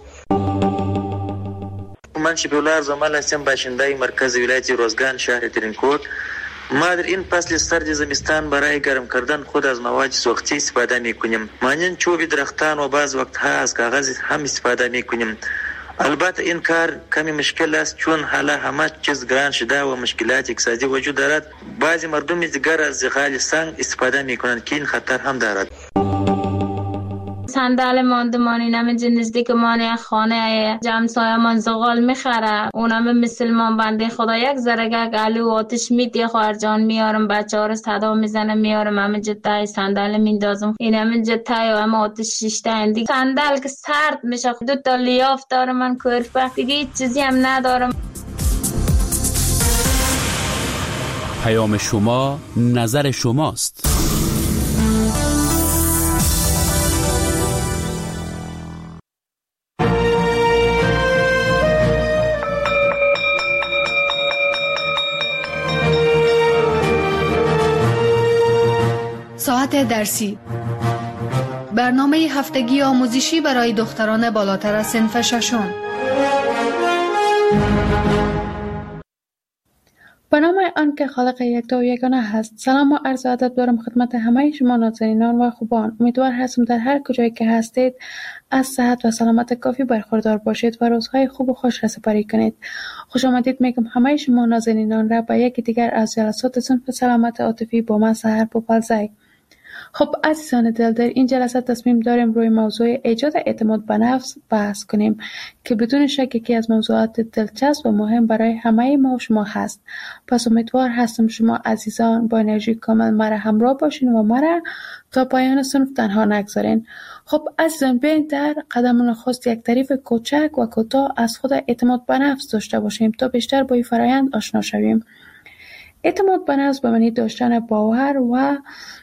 من شبیه‌الله زمال هستم، باشنده مرکز ولایت روزگان شهر ترینکوٹ. ما در این فصل سرد زمستان برای گرم کردن خود از مواد سوختی استفاده میکنیم. مانند چوب درختان و بعض وقتها از کاغذ هم استفاده میکنیم. البته این کار کمی مشکل است چون حالا همه چیز گران شده و مشکلات اقتصادی وجود دارد. بعضی مردم دیگر از زغال سنگ استفاده میکنند که این خطر هم دارد. صندل ماندمانی نمی نزدیک مانی خانه جمسایه من زغال میخره، اونم مسلمان بنده خدا یک زرگه گلو آتش میدی خواهر جان میارم، بچه ها رو صدا میزنه میارم، همه جتای صندل میندازم، این همه جتای و همه آتش شیشته اندی صندل که سرد میشه، دو تا لیاف دارم من کرپه دیگه هیچ چیزی هم ندارم. پیام شما نظر شماست. ساعت درسی، برنامه هفتگی آموزشی برای دختران بالاتر از صنف ششم. به نام آن که خالق یکتا و یگانه هست. سلام و عرض ادب دارم خدمت همه شما نازنینان و خوبان. امیدوار هستم در هر کجایی که هستید از صحت و سلامت کافی برخوردار باشید و روزهای خوب و خوش را سپری کنید. خوش آمدید میگم همه شما نازنینان را به یکی دیگر از جلسات صنف سلامت عاطفی با من سحر پوپلزی. خب عزیزان دل، در این جلسه تصمیم داریم روی موضوع ایجاد اعتماد به نفس بحث کنیم که بدون شک یکی از موضوعات دلچسب و مهم برای همه ما و شما هست. پس امیدوار هستم شما عزیزان با انرژی کامل مرا همراه باشین و مرا تا پایان صنف تنها نگذارین. خب عزیزان بیاین در قدم نخست یک تعریف کوچک و کوتاه از خود اعتماد به نفس داشته باشیم تا بیشتر با این فرایند آشنا شویم. اعتماد به نفس به معنی داشتن باور و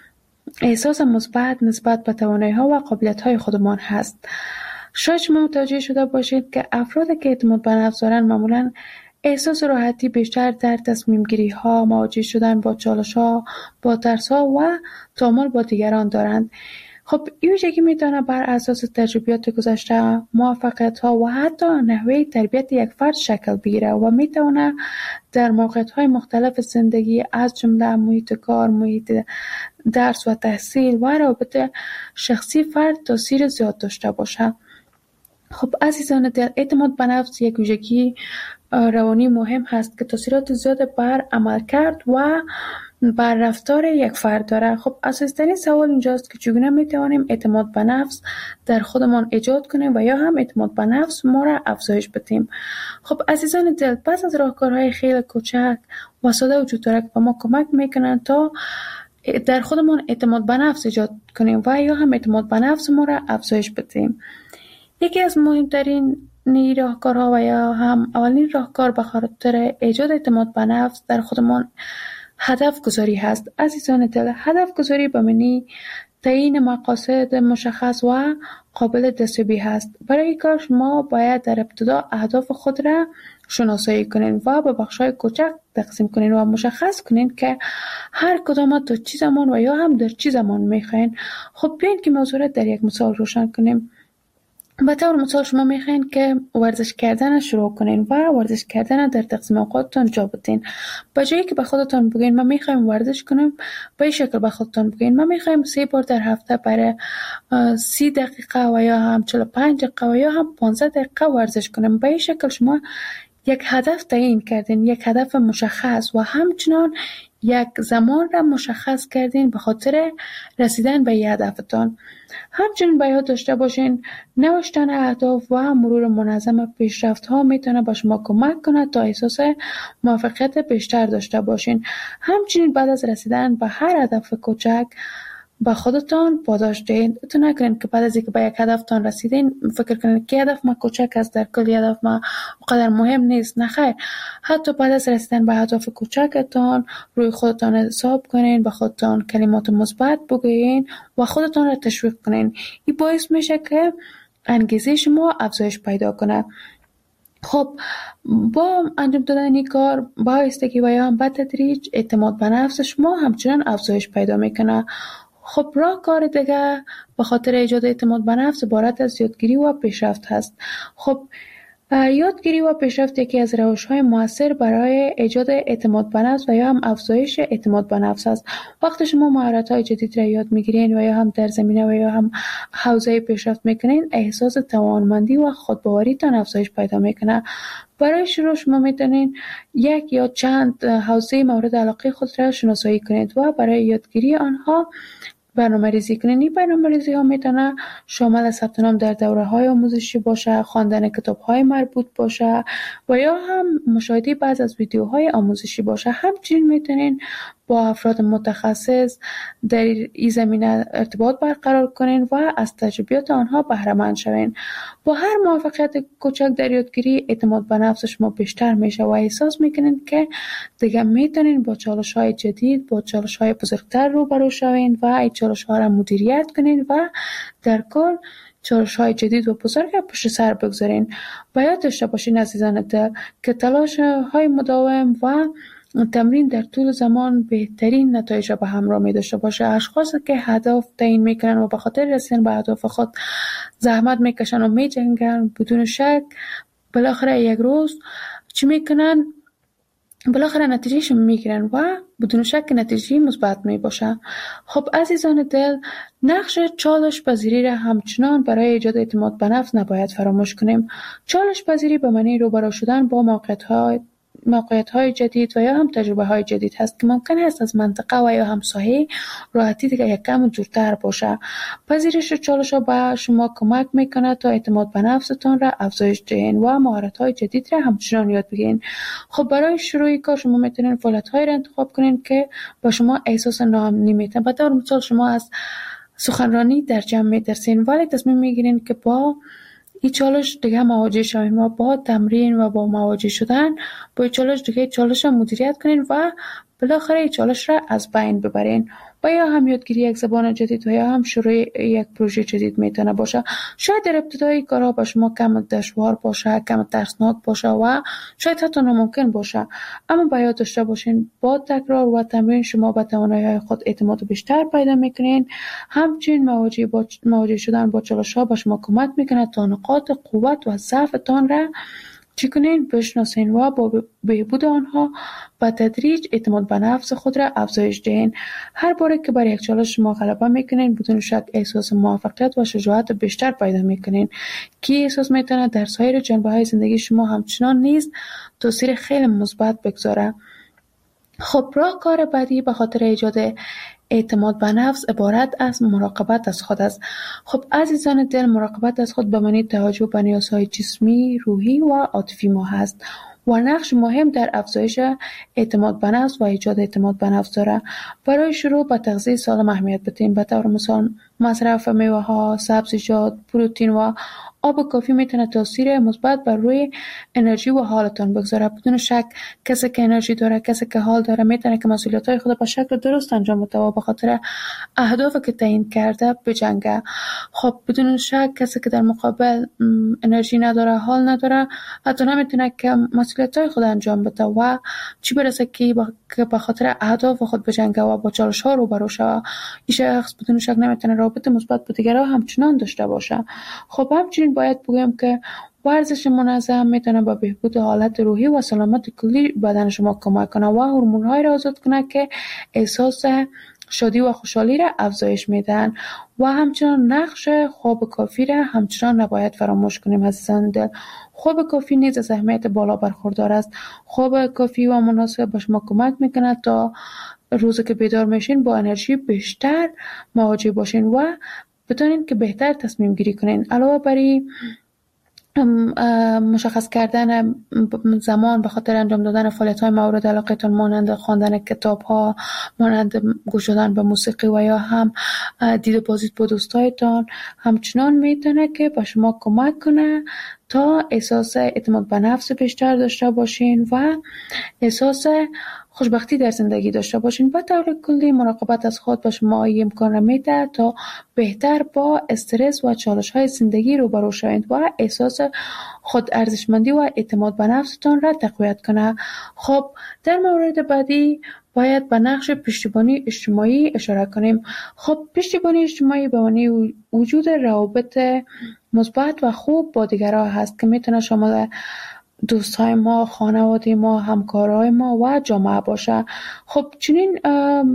احساس مثبت نسبت به توانایی‌ها و قابلیت‌های خودمان هست. شاید شما متوجه شده باشید که افرادی که اعتماد به نفس دارند معمولاً احساس راحتی بیشتر در تصمیم گیری ها، مواجه شدن با چالش ها، با ترس ها و تعامل با دیگران دارند. خب این ویژگی میتونه بر اساس تجربیات گذشته، موفقیت ها و حتی نحوه تربیت یک فرد شکل بگیره و میتونه در موقعیت های مختلف زندگی از جمله محیط کار، محیط درس و تحصیل و روابط شخصی فرد تاثیر زیاد داشته باشه. خب عزیزان دل، اعتماد به نفس یک ویژگی روانی مهم هست که تاثیرات زیاد بر عملکرد و بر رفتار یک فرد داره. خب اساسی‌ترین سوال اینجاست که چگونه میتوانیم اعتماد به نفس در خودمان ایجاد کنیم و یا هم اعتماد به نفس ما را افزایش بدیم. خب عزیزان دل، پس از راهکارهای خیلی کوچک و ساده وجود داره که به ما کمک میکنن تا در خودمان اعتماد به نفس ایجاد کنیم و یا هم اعتماد به نفس ما را افزایش بدیم. یکی از مهمترین نی راهکارها و یا هم اولین راهکار به خاطر ایجاد اعتماد به نفس در خودمان هدف گذاری هست. عزیزان دل، هدف گذاری به معنی تعیین مقاصد مشخص و قابل دستیابی هست. برای این کار شما باید در ابتدا اهداف خود را شناسایی کنین و به بخش‌های کوچک تقسیم کنین و مشخص کنین که هر کدام تا چه زمان و یا هم در چه زمان میخواین. خب بیاین که موضوع را در یک مثال روشن کنیم. به طور مثال شما میخواین که ورزش کردن شروع کنین و ورزش کردن در تقسیم اوقاتتان جا بدین. به جایی که به خودتان بگین من میخوایم ورزش کنم، به این شکل به خودتان بگین من میخوایم سه بار در هفته برای سی دقیقه و یا هم چهل و پنج دقیقه و یا هم پانزده دقیقه ورزش کنم. به این شکل شما یک هدف تعیین کردین، یک هدف مشخص و همچنان یک زمان را مشخص کردین به خاطر رسیدن به این هدفتان. همچنین به یاد داشته باشین نوشتن اهداف و مرور منظم پیشرفت ها میتونه به شما کمک کنه تا احساس موفقیت بیشتر داشته باشین. همچنین بعد از رسیدن به هر هدف کوچک با خودتان پاداش دهید. تو نکنین که بعد از اینکه به یک هدفتان رسیدین فکر کنین که هدف ما کوچک است، در کل هدف ما اونقدر مهم نیست. نه خیر، حتی بعد از رسیدن به هدف کوچکتان روی خودتان حساب کنین، به خودتان کلمات مثبت بگویین و خودتان را تشویق کنین. این باعث میشه که انگیزه شما افزایش پیدا کنه. خب با انجام دادن این کار با ایستگی و یا هم به تدریج اعتماد به نفس شما همچنان افزایش پیدا میکنه. خب راهکار دیگه به خاطر ایجاد اعتماد به نفس عبارت از یادگیری و پیشرفت هست. خب یادگیری و پیشرفت یکی از روش‌های مؤثر برای ایجاد اعتماد به نفس و یا هم افزایش اعتماد به نفس است. وقتی شما مهارت‌های جدید را یاد می‌گیرین و یا هم در زمینه و یا هم حوزه پیشرفت می‌کنین، احساس توانمندی و خودباوریتان افزایش پیدا می‌کنه. برای شروع شما میتونین یک یا چند حوزه مورد علاقه خود را شناسایی کنید و برای یادگیری آنها برنامه ریزی کنین. این برنامه ریزی ها میتونه شامل ثبت نام در دوره های آموزشی باشه، خواندن کتاب های مربوط باشه و یا هم مشاهده بعض از ویدیوهای آموزشی باشه. همچنین میتونین با افراد متخصص در این زمینه ارتباط برقرار کنین و از تجربیات آنها بهره مند شوین. با هر موفقیت کوچک در یادگیری اعتماد به نفس شما بیشتر میشه و احساس میکنین که دیگه میتونین با چالش های جدید، با چالش های بزرگتر روبرو شوین و این چالش ها را مدیریت کنین و در کل چالش های جدید و بزرگ پشت سر بگذارین. و یاد داشته باشین عزیزان دل که تلاش های مداوم و تمرین در طول زمان بهترین نتایج را به همراه می داشته باشه. اشخاصی که هدف تعیین میکنن و به خاطر رسیدن به اهداف خود زحمت میکشن و میجنگن، بدون شک بالاخره یک روز چی میکنن؟ بالاخره نتیجهشون میگیرن و بدون شک نتیجه مثبت می باشه. خب عزیزان دل، نقش چالش پذیری را همچنان برای ایجاد اعتماد به نفس نباید فراموش کنیم. چالش پذیری به معنی روبرو شدن با موقعیت‌های موقعیت‌های جدید و یا هم تجربه‌های جدید هست که ممکن است از منطقه و یا هم ساحه راحتی دیگه یک کم دورتر باشه. پذیرش چالش‌ها به شما کمک میکنه تا اعتماد به نفستان را افزایش دهین و مهارت‌های جدید را همچنان یاد بگیرین. خب برای شروع کار شما میتونین فعالیت‌هایی را انتخاب کنین که به شما احساس ناامنی میتن. به طور مثال شما از سخنرانی در جمع میترسین ولی تصمیم میگیرین که با این چالش دیگه مواجه شوین و با تمرین و با مواجه شدن با این چالش دیگه چالش را مدیریت کنین و بالاخره این چالش را از بین ببرین. و یا هم یادگیری یک زبان جدید و یا هم شروع یک پروژه جدید میتونه باشه. شاید در ابتدای کارها با شما کم دشوار باشه، کم ترسناک باشه و شاید حتی ناممکن باشه، اما باید داشته باشین با تکرار و تمرین شما به توانایی‌های خود اعتماد بیشتر پیدا میکنین. همچنین مواجه با مواجه شدن با چالش‌ها به شما کمک میکنه تا نقاط قوت و ضعفتان را چی کنین؟ بشناسین و با بهبود آنها با تدریج اعتماد به نفس خود را افزایش دهین. هر باره که بر یک چالش شما غلبه میکنین بدون شک احساس موفقیت و شجاعت بیشتر پیدا میکنین که احساس میتونه در سایر جنبه‌های زندگی شما همچنان نیز تاثیر خیلی مثبت بگذاره. خب راهکار بعدی به خاطر ایجاد اعتماد به نفس عبارت از مراقبت از خود است. خب عزیزان دل، مراقبت از خود به معنی توجه به نیازهای جسمی، روحی و عاطفی ما هست و نقش مهم در افزایش اعتماد به نفس و ایجاد اعتماد به نفس داره. برای شروع به تغذیه سالم اهمیت بدین. به طور مثال مصرف میوه‌ها، سبزیجات، پروتئین و آب کافی میتونه تاثیر مثبت بر روی انرژی و حالتان بگذاره. بدون شک کسی که انرژی داره، کسی که حال داره میتونه که مسئولیت‌های خود به شکل درست انجام بده و به خاطر اهدافی که تعیین کرده بجنگه. خب بدون شک کسی که در مقابل انرژی نداره، حال نداره، حتی نمیتونه که مسئولیت‌های خود انجام بده و چی برسه که به خاطر اهداف خود بجنگه و با چالش‌ها روبرو شه. این شخص بدون شک نمیتونه رابط مثبت با دیگران همچنان داشته باشه. خب همچنین باید بگم که ورزش منظم میتونه به بهبود حالت روحی و سلامت کلی بدن شما کمک کنه و هورمون‌های را آزاد کنه که احساس شادی و خوشحالی را افزایش میدن. و همچنان نقش خواب کافی را همچنان نباید فراموش کنیم عزیزان دل. خواب کافی نیز از اهمیت بالا برخوردار است. خواب کافی و مناسب به شما کمک میکنه تا روزی که بیدار میشین با انرژی بیشتر مواجه باشین و بتونین که بهتر تصمیم گیری کنین. علاوه بر این مشخص کردن زمان به خاطر انجام دادن فعالیت‌های مورد علاقه‌تان مانند خواندن کتاب‌ها، مانند گوش دادن به موسیقی و یا هم دید بازدید با دوستایتان همچنان میتونه که به شما کمک کنه تا احساس اعتماد به نفس بیشتر داشته باشین و احساس خوشبختی در زندگی داشته باشین. به طور کلی مراقبت از خود به شما این امکان میده تا بهتر با استرس و چالش‌های زندگی روبرو شوید و احساس خود ارزشمندی و اعتماد به نفستان را تقویت کنه. خب در مورد بعدی باید به نقش پشتیبانی اجتماعی اشاره کنیم. خب پشتیبانی اجتماعی به معنی وجود روابط مثبت و خوب با دیگران هست که میتونه شامل دوستای ما، خانواده ما، همکارای ما و جامعه باشه. خب چنین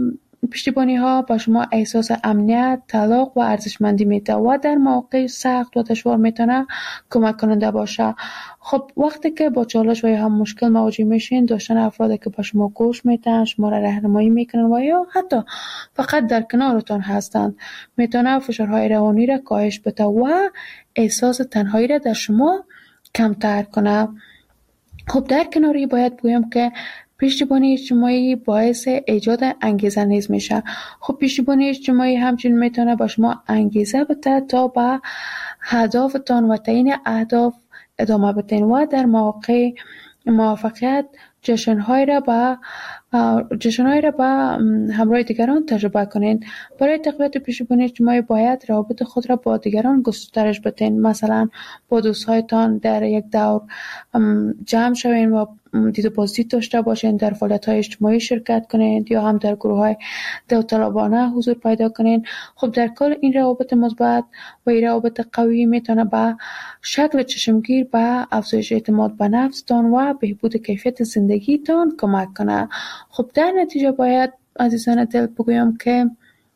پشتیبانی ها با شما احساس امنیت، طلاق و ارزشمندی میده و در مواقع سخت و دشوار میتونه کمک کننده باشه. خب وقتی که با چالش و یا هم مشکل مواجه میشین، داشتن افرادی که با شما گوش میدن، شما را راهنمایی میکنن و یا حتی فقط در کنارتان هستند میتونه فشارهای روانی را کاهش بده و احساس تنهایی را در شما کمتر کنه. خب در کناری باید بگویم که پشتیبانی اجتماعی باعث ایجاد انگیزه نیز میشه. خب پشتیبانی اجتماعی همچنین میتونه با شما انگیزه بده تا به هدفتان و تعیین اهداف ادامه بدین و در مواقع موفقیت جشن‌های را با جشن‌های را با همراه دیگران تجربه کنین. برای تقویت پشتیبانی اجتماعی باید روابط خود را با دیگران گسترش بدین. مثلا با دوست‌هایتان در یک دور جمع شوین و دید و بازدید داشته باشین، در فعالیت‌های اجتماعی شرکت کنین یا هم در گروه‌های داوطلبانه حضور پیدا کنین. خب در کل این روابط مثبت و این روابط قوی میتونه به شکل چشمگیر به افزایش اعتماد به نفستان و بهبود کیفیت زندگیتان کمک کنه. خب در نتیجه باید عزیزان دل بگویم که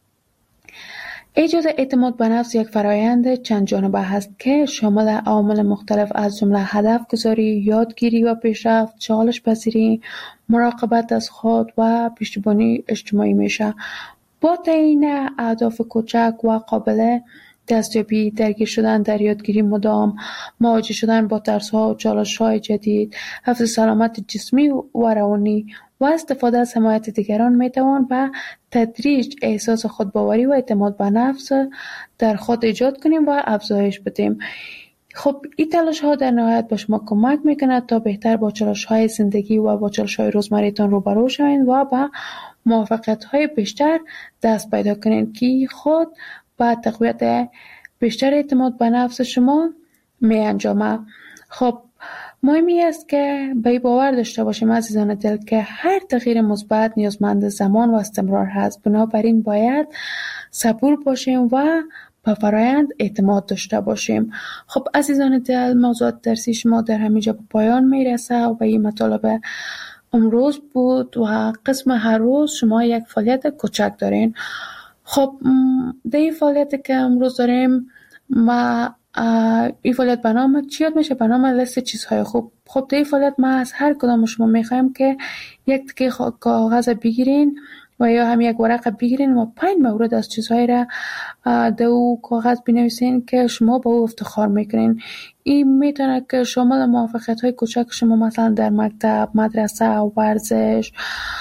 ایجاد اعتماد به نفس یک فرایند چند جانبه هست که شامل عوامل مختلف از جمله هدف گذاری، یادگیری و پیشرفت، چالش پذیری، مراقبت از خود و پشتیبانی اجتماعی میشه. با تعیین اهداف کوچک و قابل دستیابی، درگیر شدن در یادگیری مدام، مواجه شدن با ترس‌ها و چالش‌های جدید، حفظ سلامت جسمی و روانی و استفاده از حمایت دیگران میتوان به تدریج احساس خودباوری و اعتماد به نفس در خود ایجاد کنیم و افزایش بدیم. خب این تلاش ها در نهایت به شما کمک میکنه تا بهتر با چالش های زندگی و با چالش های روزمره‌تان روبرو شوین و با موفقیت های بیشتر دست پیدا کنین که خود با تقویت بیشتر اعتماد به نفس شما می انجامه. خب مهمی است که به باور داشته باشیم عزیزان دل که هر تغییر مثبت نیازمند زمان و استمرار هست. بنابراین باید صبور باشیم و به فرایند اعتماد داشته باشیم. خب عزیزان دل، موضوعات درسی شما در همینجا به پایان میرسه و این مطالب امروز بود و قسم هر روز شما یک فعالیت کوچک دارین. خب در این فعالیت که امروز داریم ما این فعالیت به نام چی یاد میشه؟ به نام لیست چیزهای خوب. خب در این فعالیت ما از هر کدام شما میخوایم که یک تکه کاغذ بگیرین و یا هم یک ورق بگیرین و پنج مورد از چیزهای را در او کاغذ بنویسین که شما با او افتخار میکنین. این میتونه که شامل موفقیت های کوچک شما مثلا در مکتب، مدرسه، ورزش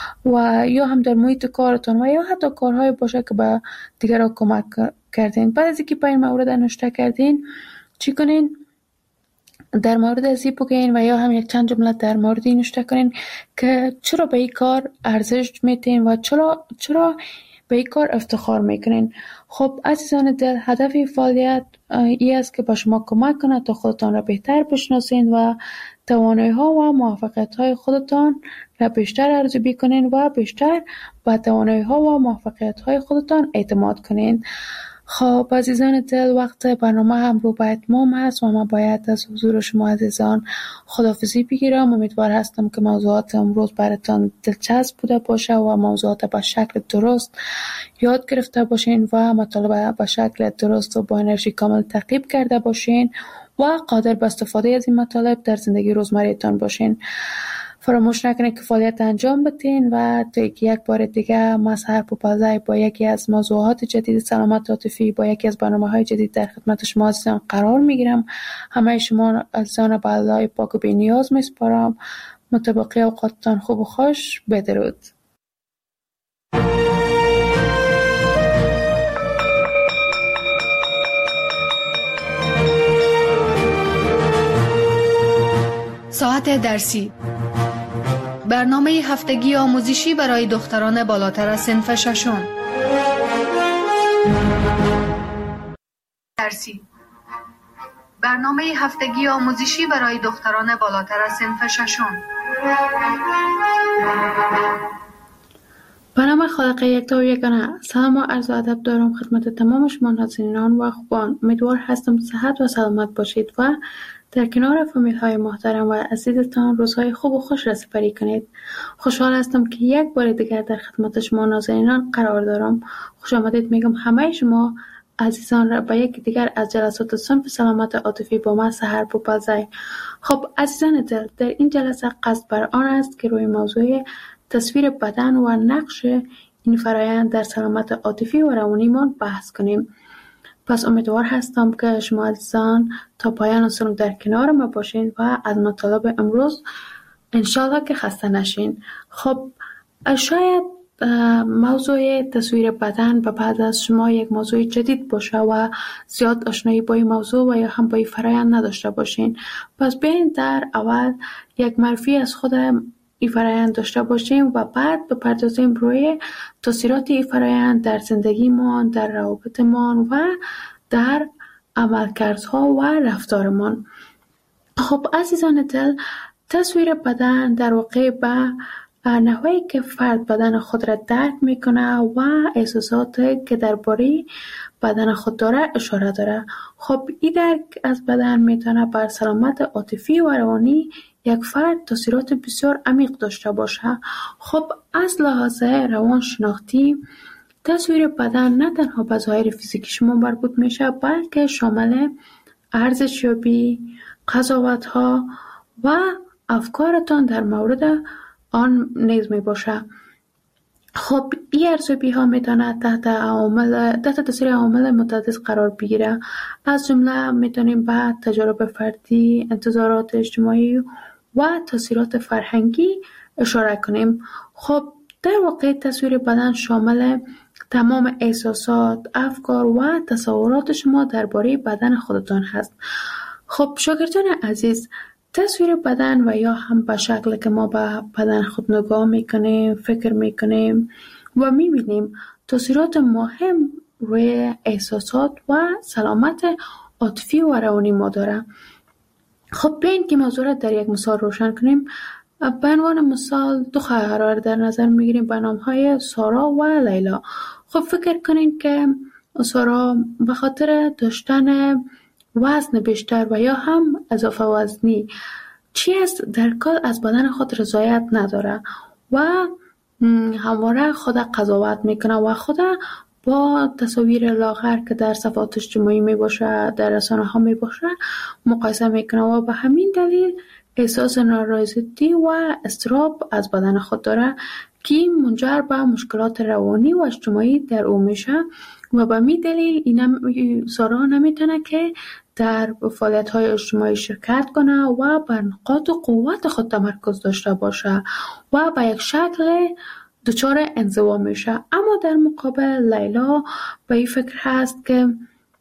و یا هم در محیط کارتون و یا حتی کارهای باشه که به دیگران کمک کردین. بعد از اینکه پنج مورد نوشته کردین چی کنین؟ در مورد از این بگین و یا هم یک چند جمله در مورد این نوشته کنین که چرا به این کار ارزش میتین و چرا چرا به این کار افتخار میکنین. خب عزیزان دل، هدف این فعالیت این است که با شما کمک کنه تا خودتان را بهتر بشناسین و توانایی ها و موفقیت های خودتان را بیشتر ارزیابی کنین و بیشتر به توانایی ها و موفقیت های خودتان اعتماد کنین. خب عزیزان دل، وقت برنامه هم رو به اتمام هست و من باید از حضور شما عزیزان خداحافظی بگیرم. امیدوار هستم که موضوعات امروز براتان دلچسب بوده باشه و موضوعات به شکل درست یاد گرفته باشین و مطالب به شکل درست و با انرژی کامل تعقیب کرده باشین و قادر به استفاده از این مطالب در زندگی روزمره‌تان باشین. فراموش نکنید که فعالیت انجام بدین و تا یک بار دیگه ما سحر پوپلزی با یکی از موضوعات جدید سلامت عاطفی با یکی از برنامه‌های جدید در خدمت شما عزیزان قرار میگیرم. همه شما عزیزان به الله پاک و بی‌نیاز میسپارم. متبقی اوقاتتان خوب و خوش. بدرود. ساعت درسی، برنامه هفتگی آموزشی برای دختران بالاتر از صنف ششم. درسی، برنامه هفتگی آموزشی برای دختران بالاتر از صنف ششم. به نام خالق یکتا و یگانه، سلام و عرض ادب دارم خدمت تمام شما ناظرینان و خوبان. امیدوار هستم صحت و سلامت باشید و در کنار فامیل های محترم و عزیزتان روزهای خوب و خوش را سپری کنید. خوشحال هستم که یک بار دیگر در خدمت شما نازنینان قرار دارم. خوش آمدید میگم همه شما عزیزان را به یک دیگر از جلسات صنف سلامت عاطفی با من سحر بوپزای. خب عزیزان دل، در این جلسه قصد بر آن است که روی موضوع تصویر بدن و نقش این فرایند در سلامت عاطفی و روانیمان بحث کنیم. پس امیدوار هستم که شما عزیزان تا پایان سنم در کنار ما باشین و از مطالب امروز انشالله که خسته نشین. خب شاید موضوع تصویر بدن به بعد از شما یک موضوع جدید باشه و زیاد آشنایی با این موضوع و یا هم با این فرایند نداشته باشین. پس بیاین در اول یک معرفی از خود این فرایند داشته باشیم و بعد بپردازیم روی تاثیرات این فرایند در زندگیمان، در روابطمان و در عملکردها و رفتارمان. خب عزیزان دل، تصویر بدن در واقع به نحوی که فرد بدن خود را درک میکنه و احساسات که درباره بدن خود داره اشاره داره. خب این درک از بدن میتونه بر سلامت عاطفی و روانی یک فرد تاثیرات بسیار عمیق داشته باشه. خب از لحاظ روان شناختی تصویر بدن نه تنها به ظاهر فیزیکی شما مربوط میشه، بلکه شامل ارزشیابی، قضاوت‌ها و افکارتان در مورد آن نیز می باشه. خب این ارزیابی ها میتونه تحت عوامل تحت تاثیر عوامل متعدد قرار بگیره. از جمله میتونیم به تجارب فردی، انتظارات اجتماعی و تاثیرات فرهنگی اشاره کنیم. خب در واقع تصویر بدن شامل تمام احساسات، افکار و تصورات شما درباره بدن خودتان هست. خب شاگردان عزیز، تصویر بدن و یا هم به شکل که ما به بدن خود نگاه میکنیم، فکر میکنیم و میبینیم تاثیرات مهم روی احساسات و سلامت عاطفی و روانی ما داره. خب بیاین که موضوع را در یک مثال روشن کنیم. به عنوان مثال دو خواهر در نظر میگیریم به نامهای سارا و لیلا. خب فکر کنین که سارا به خاطر داشتن وزن بیشتر و یا هم اضافه وزنی چی است در کل از بدن خود رضایت نداره و همواره خود قضاوت میکنه و خود با تصاویر لاغر که در صفحات اجتماعی می باشه، در رسانه ها می باشه مقایسه میکنه و به همین دلیل احساس نارضایتی و اضطراب از بدن خود داره که منجر به مشکلات روانی و اجتماعی در او میشه و به می دلیل این سارا نمیتونه که در فعالیت‌های اجتماعی شرکت کنه و بر نقاط قوت خود تمرکز داشته باشه و به یک شکل دچار انزوا میشه. اما در مقابل لیلا به این فکر هست که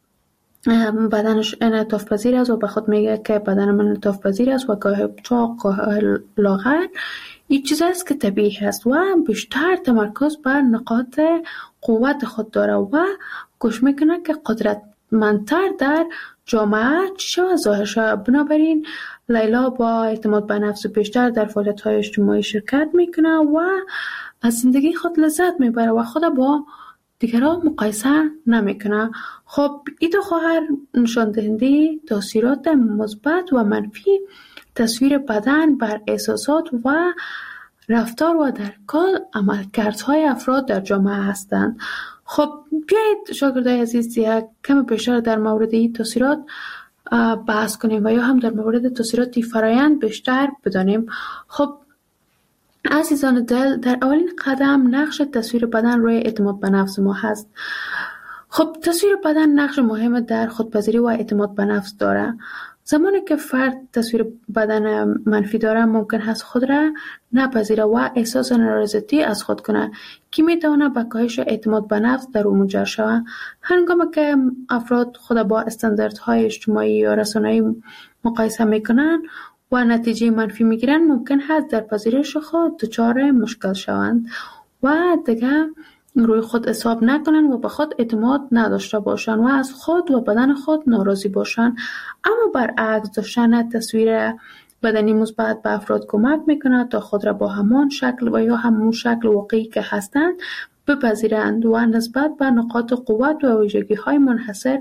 بدنش انعطاف پذیر است و به خود میگه که بدن من انعطاف پذیر است و گاه چاق گاه لاغر این چیز است که طبیعی است و بیشتر تمرکز بر نقاط قوت خود داره و کوشش میکنه که قدرتمندتر در جامعه چی و ظاهر شود. بنابراین لیلا با اعتماد به نفس بیشتر در فعالیت‌های اجتماعی شرکت میکنه و از زندگی خود لذت میبره و خود با دیگران مقایسه نمیکنه. خب این دو خواهر نشان دهنده تاثیرات مثبت و منفی تصویر بدن بر احساسات و رفتار و در کل عملکردهای افراد در جامعه هستند. خب بیایید شاگردای عزیز یک کم بیشتر در مورد این تاثیرات بحث کنیم و یا هم در مورد تاثیرات فرایند بیشتر بدانیم. خب عزیزان دل، در اولین قدم نقش تصویر بدن روی اعتماد به نفس ما هست. خب تصویر بدن نقش مهم در خودپذیری و اعتماد به نفس داره. زمانی که فرد تصویر بدن منفی داره ممکن هست خود را نپذیره و احساس نارضایتی از خود کنه که میتونه به کاهش اعتماد به نفس در او منجر شود. هنگامی که افراد خود با استانداردهای اجتماعی یا رسانه‌ای مقایسه میکنن و نتیجه منفی میگیرن ممکن هست در پذیرش خود دچار مشکل شوند و دیگه روی خود حساب نکنن و به خود اعتماد نداشته باشن و از خود و بدن خود ناراضی باشن. اما برعکس داشتن تصویر بدنی مثبت به افراد کمک میکنه تا خود را با همان شکل و یا همون شکل واقعی که هستند بپذیرند و نسبت به نقاط قوت و ویژگی های منحصر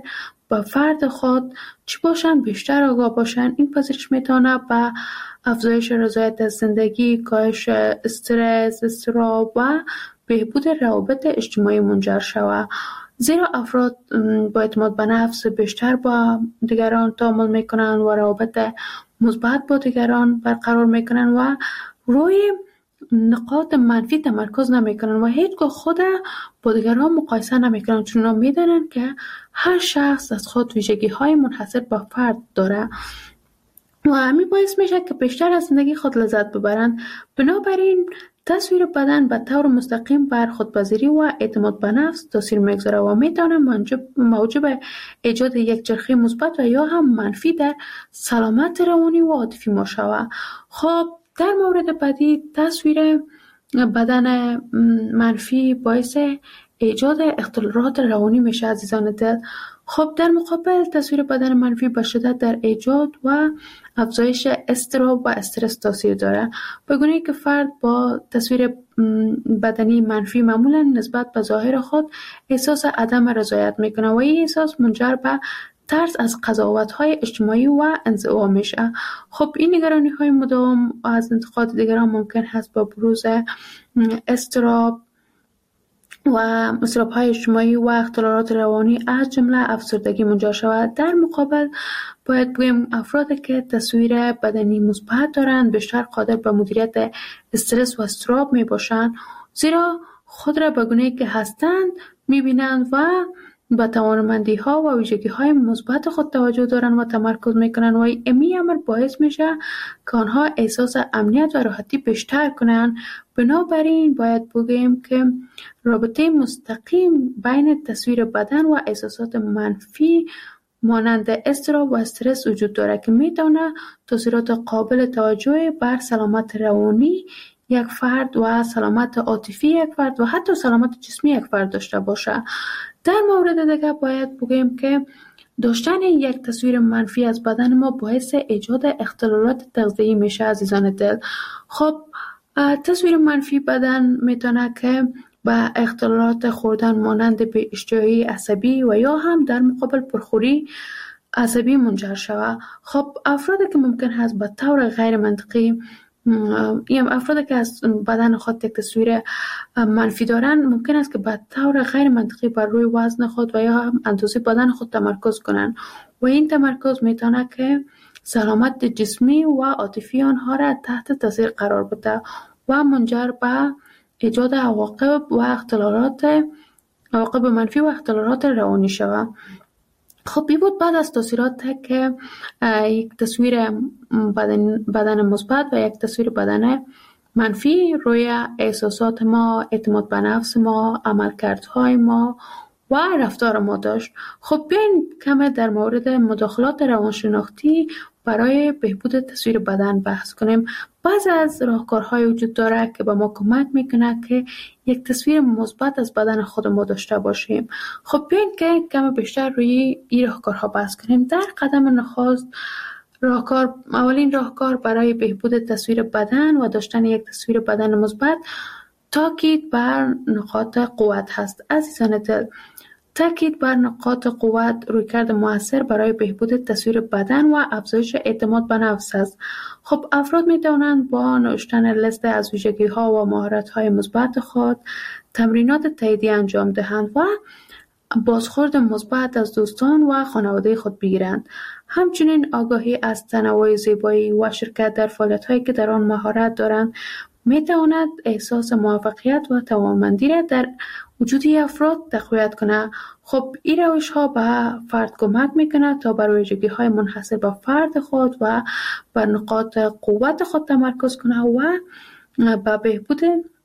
به فرد خود چی باشن، بیشتر آگاه باشن. این پذیرش میتونه به افزایش رضایت از زندگی، کاهش استرس، اضطراب و بهبود روابط اجتماعی منجر شود. زیرا افراد با اعتماد به نفس بیشتر با دیگران تعامل میکنن و روابط مثبت با دیگران برقرار میکنن و روی نقاط منفی تمرکز نمیکنن و هیچگاه خود با دیگران مقایسه نمیکنن، چون میدونن که هر شخص از خود ویژگی های منحصر به فرد داره و همین باعث میشه که بیشتر از زندگی خود لذت ببرن. بنابراین تصویر بدن به طور مستقیم بر خودپذیری و اعتماد به نفس تاثیر میگذاره و میتونه موجب ایجاد یک چرخه مثبت و یا هم منفی در سلامت روانی و عاطفی ما شود. خب در مورد بعدی، تصویر بدن منفی باعث ایجاد اختلالات روانی میشه عزیزان دل. خب در مقابل تصویر بدن منفی به شدت در ایجاد و افزایش اضطراب و استرس تاثیر داره، به گونه‌ای که فرد با تصویر بدنی منفی معمولا نسبت به ظاهر خود احساس عدم رضایت میکنه و این احساس منجر به ترس از قضاوت‌های اجتماعی و انزوا میشه. خب این نگرانی‌های مداوم از انتقاد دیگران ممکن هست با بروز اضطراب و اضطراب‌های اجتماعی و اختلالات روانی از جمله افسردگی منجر شود. در مقابل باید بگیم افرادی که تصویر بدنی مثبت دارند بیشتر قادر به مدیریت استرس و اضطراب می باشند، زیرا خود را به گونه‌ای که هستند می‌بینند و به توانمندی‌ها و ویژگی‌های مثبت خود توجه دارند و تمرکز می‌کنند و این امر باعث میشه که آنها احساس امنیت و راحتی بیشتر کنند. بنابراین باید بگیم که رابطه مستقیم بین تصویر بدن و احساسات منفی مانند اضطراب و استرس وجود دارد که میتونه تاثیرات قابل توجهی بر سلامت روانی یک فرد و سلامت عاطفی یک فرد و حتی سلامت جسمی یک فرد داشته باشه. در مورد دیگه باید بگیم که داشتن یک تصویر منفی از بدن ما باعث ایجاد اختلالات تغذیه‌ای میشه عزیزان دل. خب تصویر منفی بدن میتونه که به اختلالات خوردن مانند به اشتهایی عصبی و یا هم در مقابل پرخوری عصبی منجر شود. خب افرادی که ممکن هست به طور غیر منطقی این افرادی که از بدن خود یک تصویر منفی دارن ممکن است که به طور غیر منطقی بر روی وزن خود و یا هم اندازه بدن خود تمرکز کنند و این تمرکز میتونه که سلامت جسمی و عاطفی آنها را تحت تاثیر قرار بده و منجر به ایجاد عواقب و اختلالات عواقب منفی و اختلالات روانی شود. خب این بود بعد از تاثیرات که یک تصویر بدن, بدن مثبت و یک تصویر بدن منفی روی احساسات ما، اعتماد به نفس ما، عملکردهای ما و رفتار ما داشت. خب بیاین کم در مورد مداخلات روانشناختی برای بهبود تصویر بدن بحث کنیم. بعضی از راهکارهای وجود داره که به ما کمک میکنه که یک تصویر مثبت از بدن خود ما داشته باشیم. خب بیاین که کم بیشتر روی این راهکارها بحث کنیم. در قدم نخست راهکار اولین راهکار برای بهبود تصویر بدن و داشتن یک تصویر بدن مثبت تاکید بر نقاط قوت هست. عزیزان دل، تاکید بر نقاط قوت رویکرد مؤثر برای بهبود تصویر بدن و افزایش اعتماد به نفس است. خب افراد می توانند با نوشتن لیست از ویژگی‌ها و مهارت‌های مثبت خود تمرینات تاییدی انجام دهند و بازخورد مثبت از دوستان و خانواده خود بگیرند. همچنین آگاهی از تنوع زیبایی و شرکت در فعالیت‌هایی که در آن مهارت دارند می تواند احساس موفقیت و توانمندی را در وجود افراد تقویت کنه. خب این روش ها به فرد کمک میکنه تا بر ویژگی‌های منحصر به فرد خود و بر نقاط قوت خود تمرکز کنه و به بهبود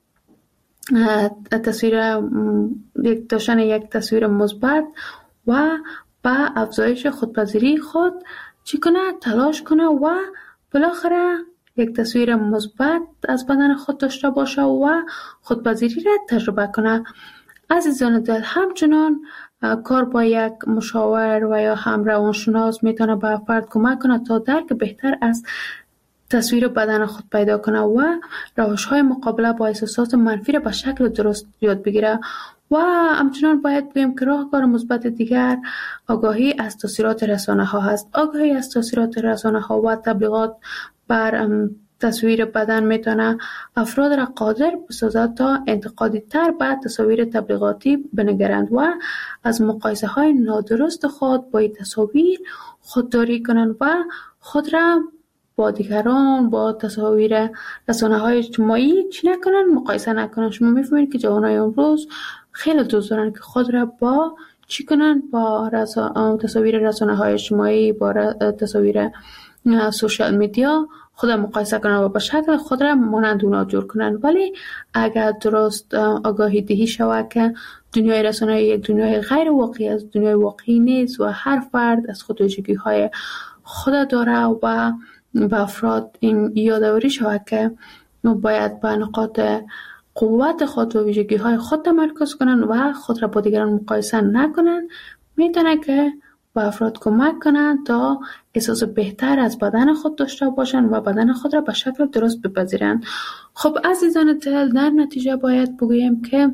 تصویر یک داشتن یک تصویر مثبت و به افزایش خودپذیری خود چی کنه تلاش کنه و بالاخره یک تصویر مثبت از بدن خود داشته باشه و خودپذیری را تجربه کنه. عزیزان دل، همچنان کار با یک مشاور و یا هم روانشناس میتونه به فرد کمک کنه تا درک بهتر از تصویر بدن خود پیدا کنه و روش‌های مقابله با احساسات منفی را به شکل درست یاد بگیره و همچنان باید بگیم که راهکار مثبت دیگر آگاهی از تاثیرات رسانه ها هست. آگاهی از تاثیرات رسانه ها و تبلیغات بر تصویر بدن میتونه افراد را قادر بسازد تا انتقادی تر به تصاویر تبلیغاتی بنگرند و از مقایسه های نادرست خود با این تصاویر خودداری کنند و خود را با دیگران با تصاویر رسانه های اجتماعی چی نکنن، مقایسه نکنن. شما میفهمید که جوانای امروز خیلی دوست دارن که خود را با چی کنن، با رسا... تصاویر رسانه های اجتماعی، با ر... تصاویر سوشال میدیا خود را مقایسه کنن و به شکل خود را مانند اونا جور کنن. ولی اگر درست آگاهی دهی شود که دنیای رسانه یک دنیای غیر واقعی از دنیای واقعی نیست و هر فرد از خود ویژگی های خود داره و به افراد این یادآوری شود که باید به نقاط قوت خود و ویژگی های خود تمرکز کنند و خود را با دیگران مقایسه نکنند، میتونه که به افراد کمک کنند تا احساس بهتر از بدن خود داشته باشند و بدن خود را به شکل درست بپذیرند. خب عزیزان دل، در نتیجه باید بگوییم که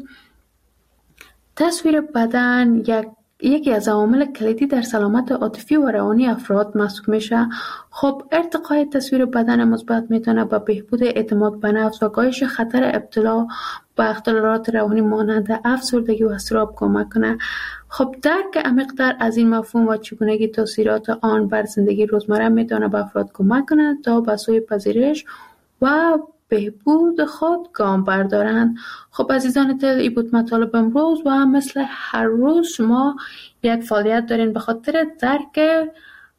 تصویر بدن یک یکی از عوامل کلیدی در سلامت عاطفی و روانی افراد محسوب میشه. خب ارتقای تصویر بدن مثبت میتونه به بهبود اعتماد به نفس و کاهش خطر ابتلا به اختلالات روانی مانند افسردگی و اضطراب کمک کنه. خب درک عمیق‌تر از این مفهوم و چگونگی تاثیرات آن بر زندگی روزمره میتونه به افراد کمک کنه تا به سوی پذیرش و بهبود خود گام بردارند. خب عزیزان دل، این بود مطالب امروز و مثل هر روز شما یک فعالیت دارین به خاطر درک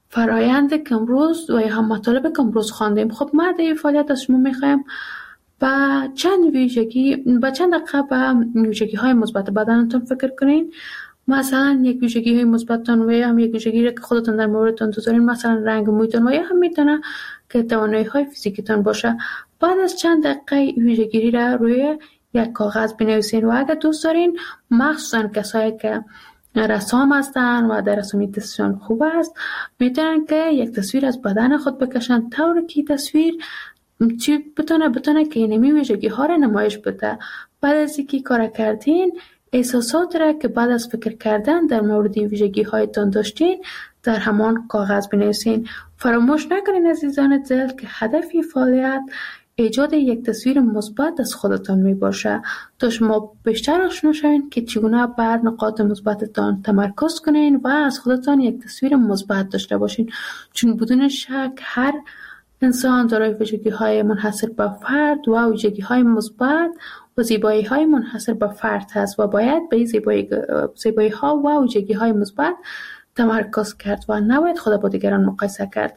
فرایند که امروز و یا هم مطالب که امروز خواندیم. خب ما در این فعالیت از شما میخوایم با چند ویژگی با چند دقیقه به ویژگی های مثبت بدنتون فکر کنین. مثلا یک ویژگی های مثبتتون و یا هم یک ویژگی که خودتون در موردتون دارین، مثلا رنگ مویتون و یا هم میتونه که توانایی های فیزیکیتون باشه. بعد از چند دقیقه ویژگی را روی یک کاغذ بنویسین و اگر دوست دارین، مخصوصا کسایی که رسام هستن و در رسامی دستشان خوب است، میتونن که یک تصویر از بدن خود بکشن طوری که تصویر چی بتونه بتونه که اینمی ویژگی ها را نمایش بده. بعد از اینکه کار کردین، احساسات را که بعد از فکر کردن در مورد این ویژگی هایتان داشتین در همان کاغذ بنویسین. فراموش نکنین عزیزان دل که هدف فعالیت ایجاد یک تصویر مثبت از خودتان می باشه تا شما بیشتر آشنا شوین که چگونه بر نقاط مثبتتان تمرکز کنین و از خودتان یک تصویر مثبت داشته باشین، چون بدون شک هر انسان دارای ویژگی های منحصر به فرد و ویژگی های مثبت و زیبایی های منحصر به فرد هست و باید به این زیبایی, زیبایی ها و ویژگی های مثبت تمرکز کرد و نباید خود با دیگران مقایسه کرد.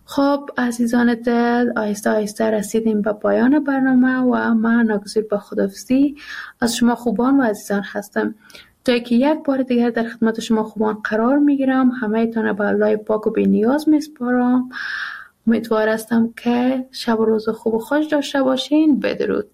خب عزیزان دل، آهسته آهسته رسیدیم به پایان برنامه و من ناگزیر به خداحافظی از شما خوبان و عزیزان هستم تا که یک بار دیگر در خدمت شما خوبان قرار میگیرم. همه تان به الله پاک و بی نیاز میسپارم. امیدوار هستم که شب و روز خوب و خوش داشته باشین. بدرود.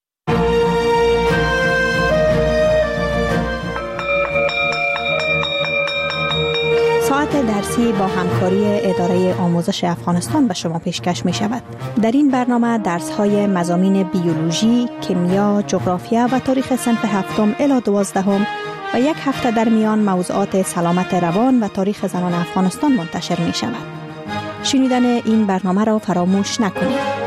ساعت درسی با همکاری اداره آموزش افغانستان به شما پیشکش می شود. در این برنامه درس های مضامین بیولوژی، کیمیا، جغرافیا و تاریخ صنف هفتم الی دوازدهم و یک هفته در میان موضوعات سلامت روان و تاریخ زنان افغانستان منتشر می شود. شنیدن این برنامه را فراموش نکنید.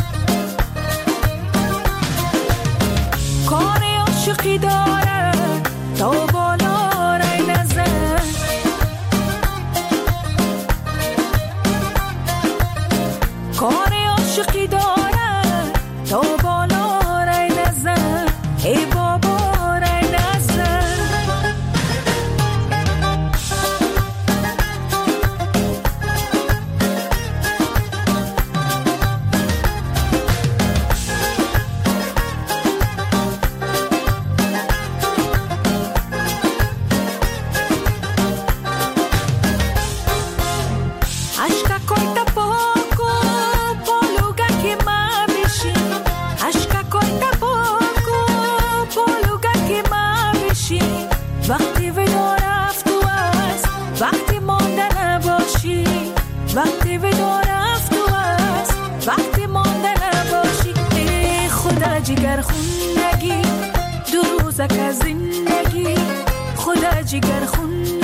کار عاشقی داره جگر خون نگی دو روزک از زندگی خدا جگر خون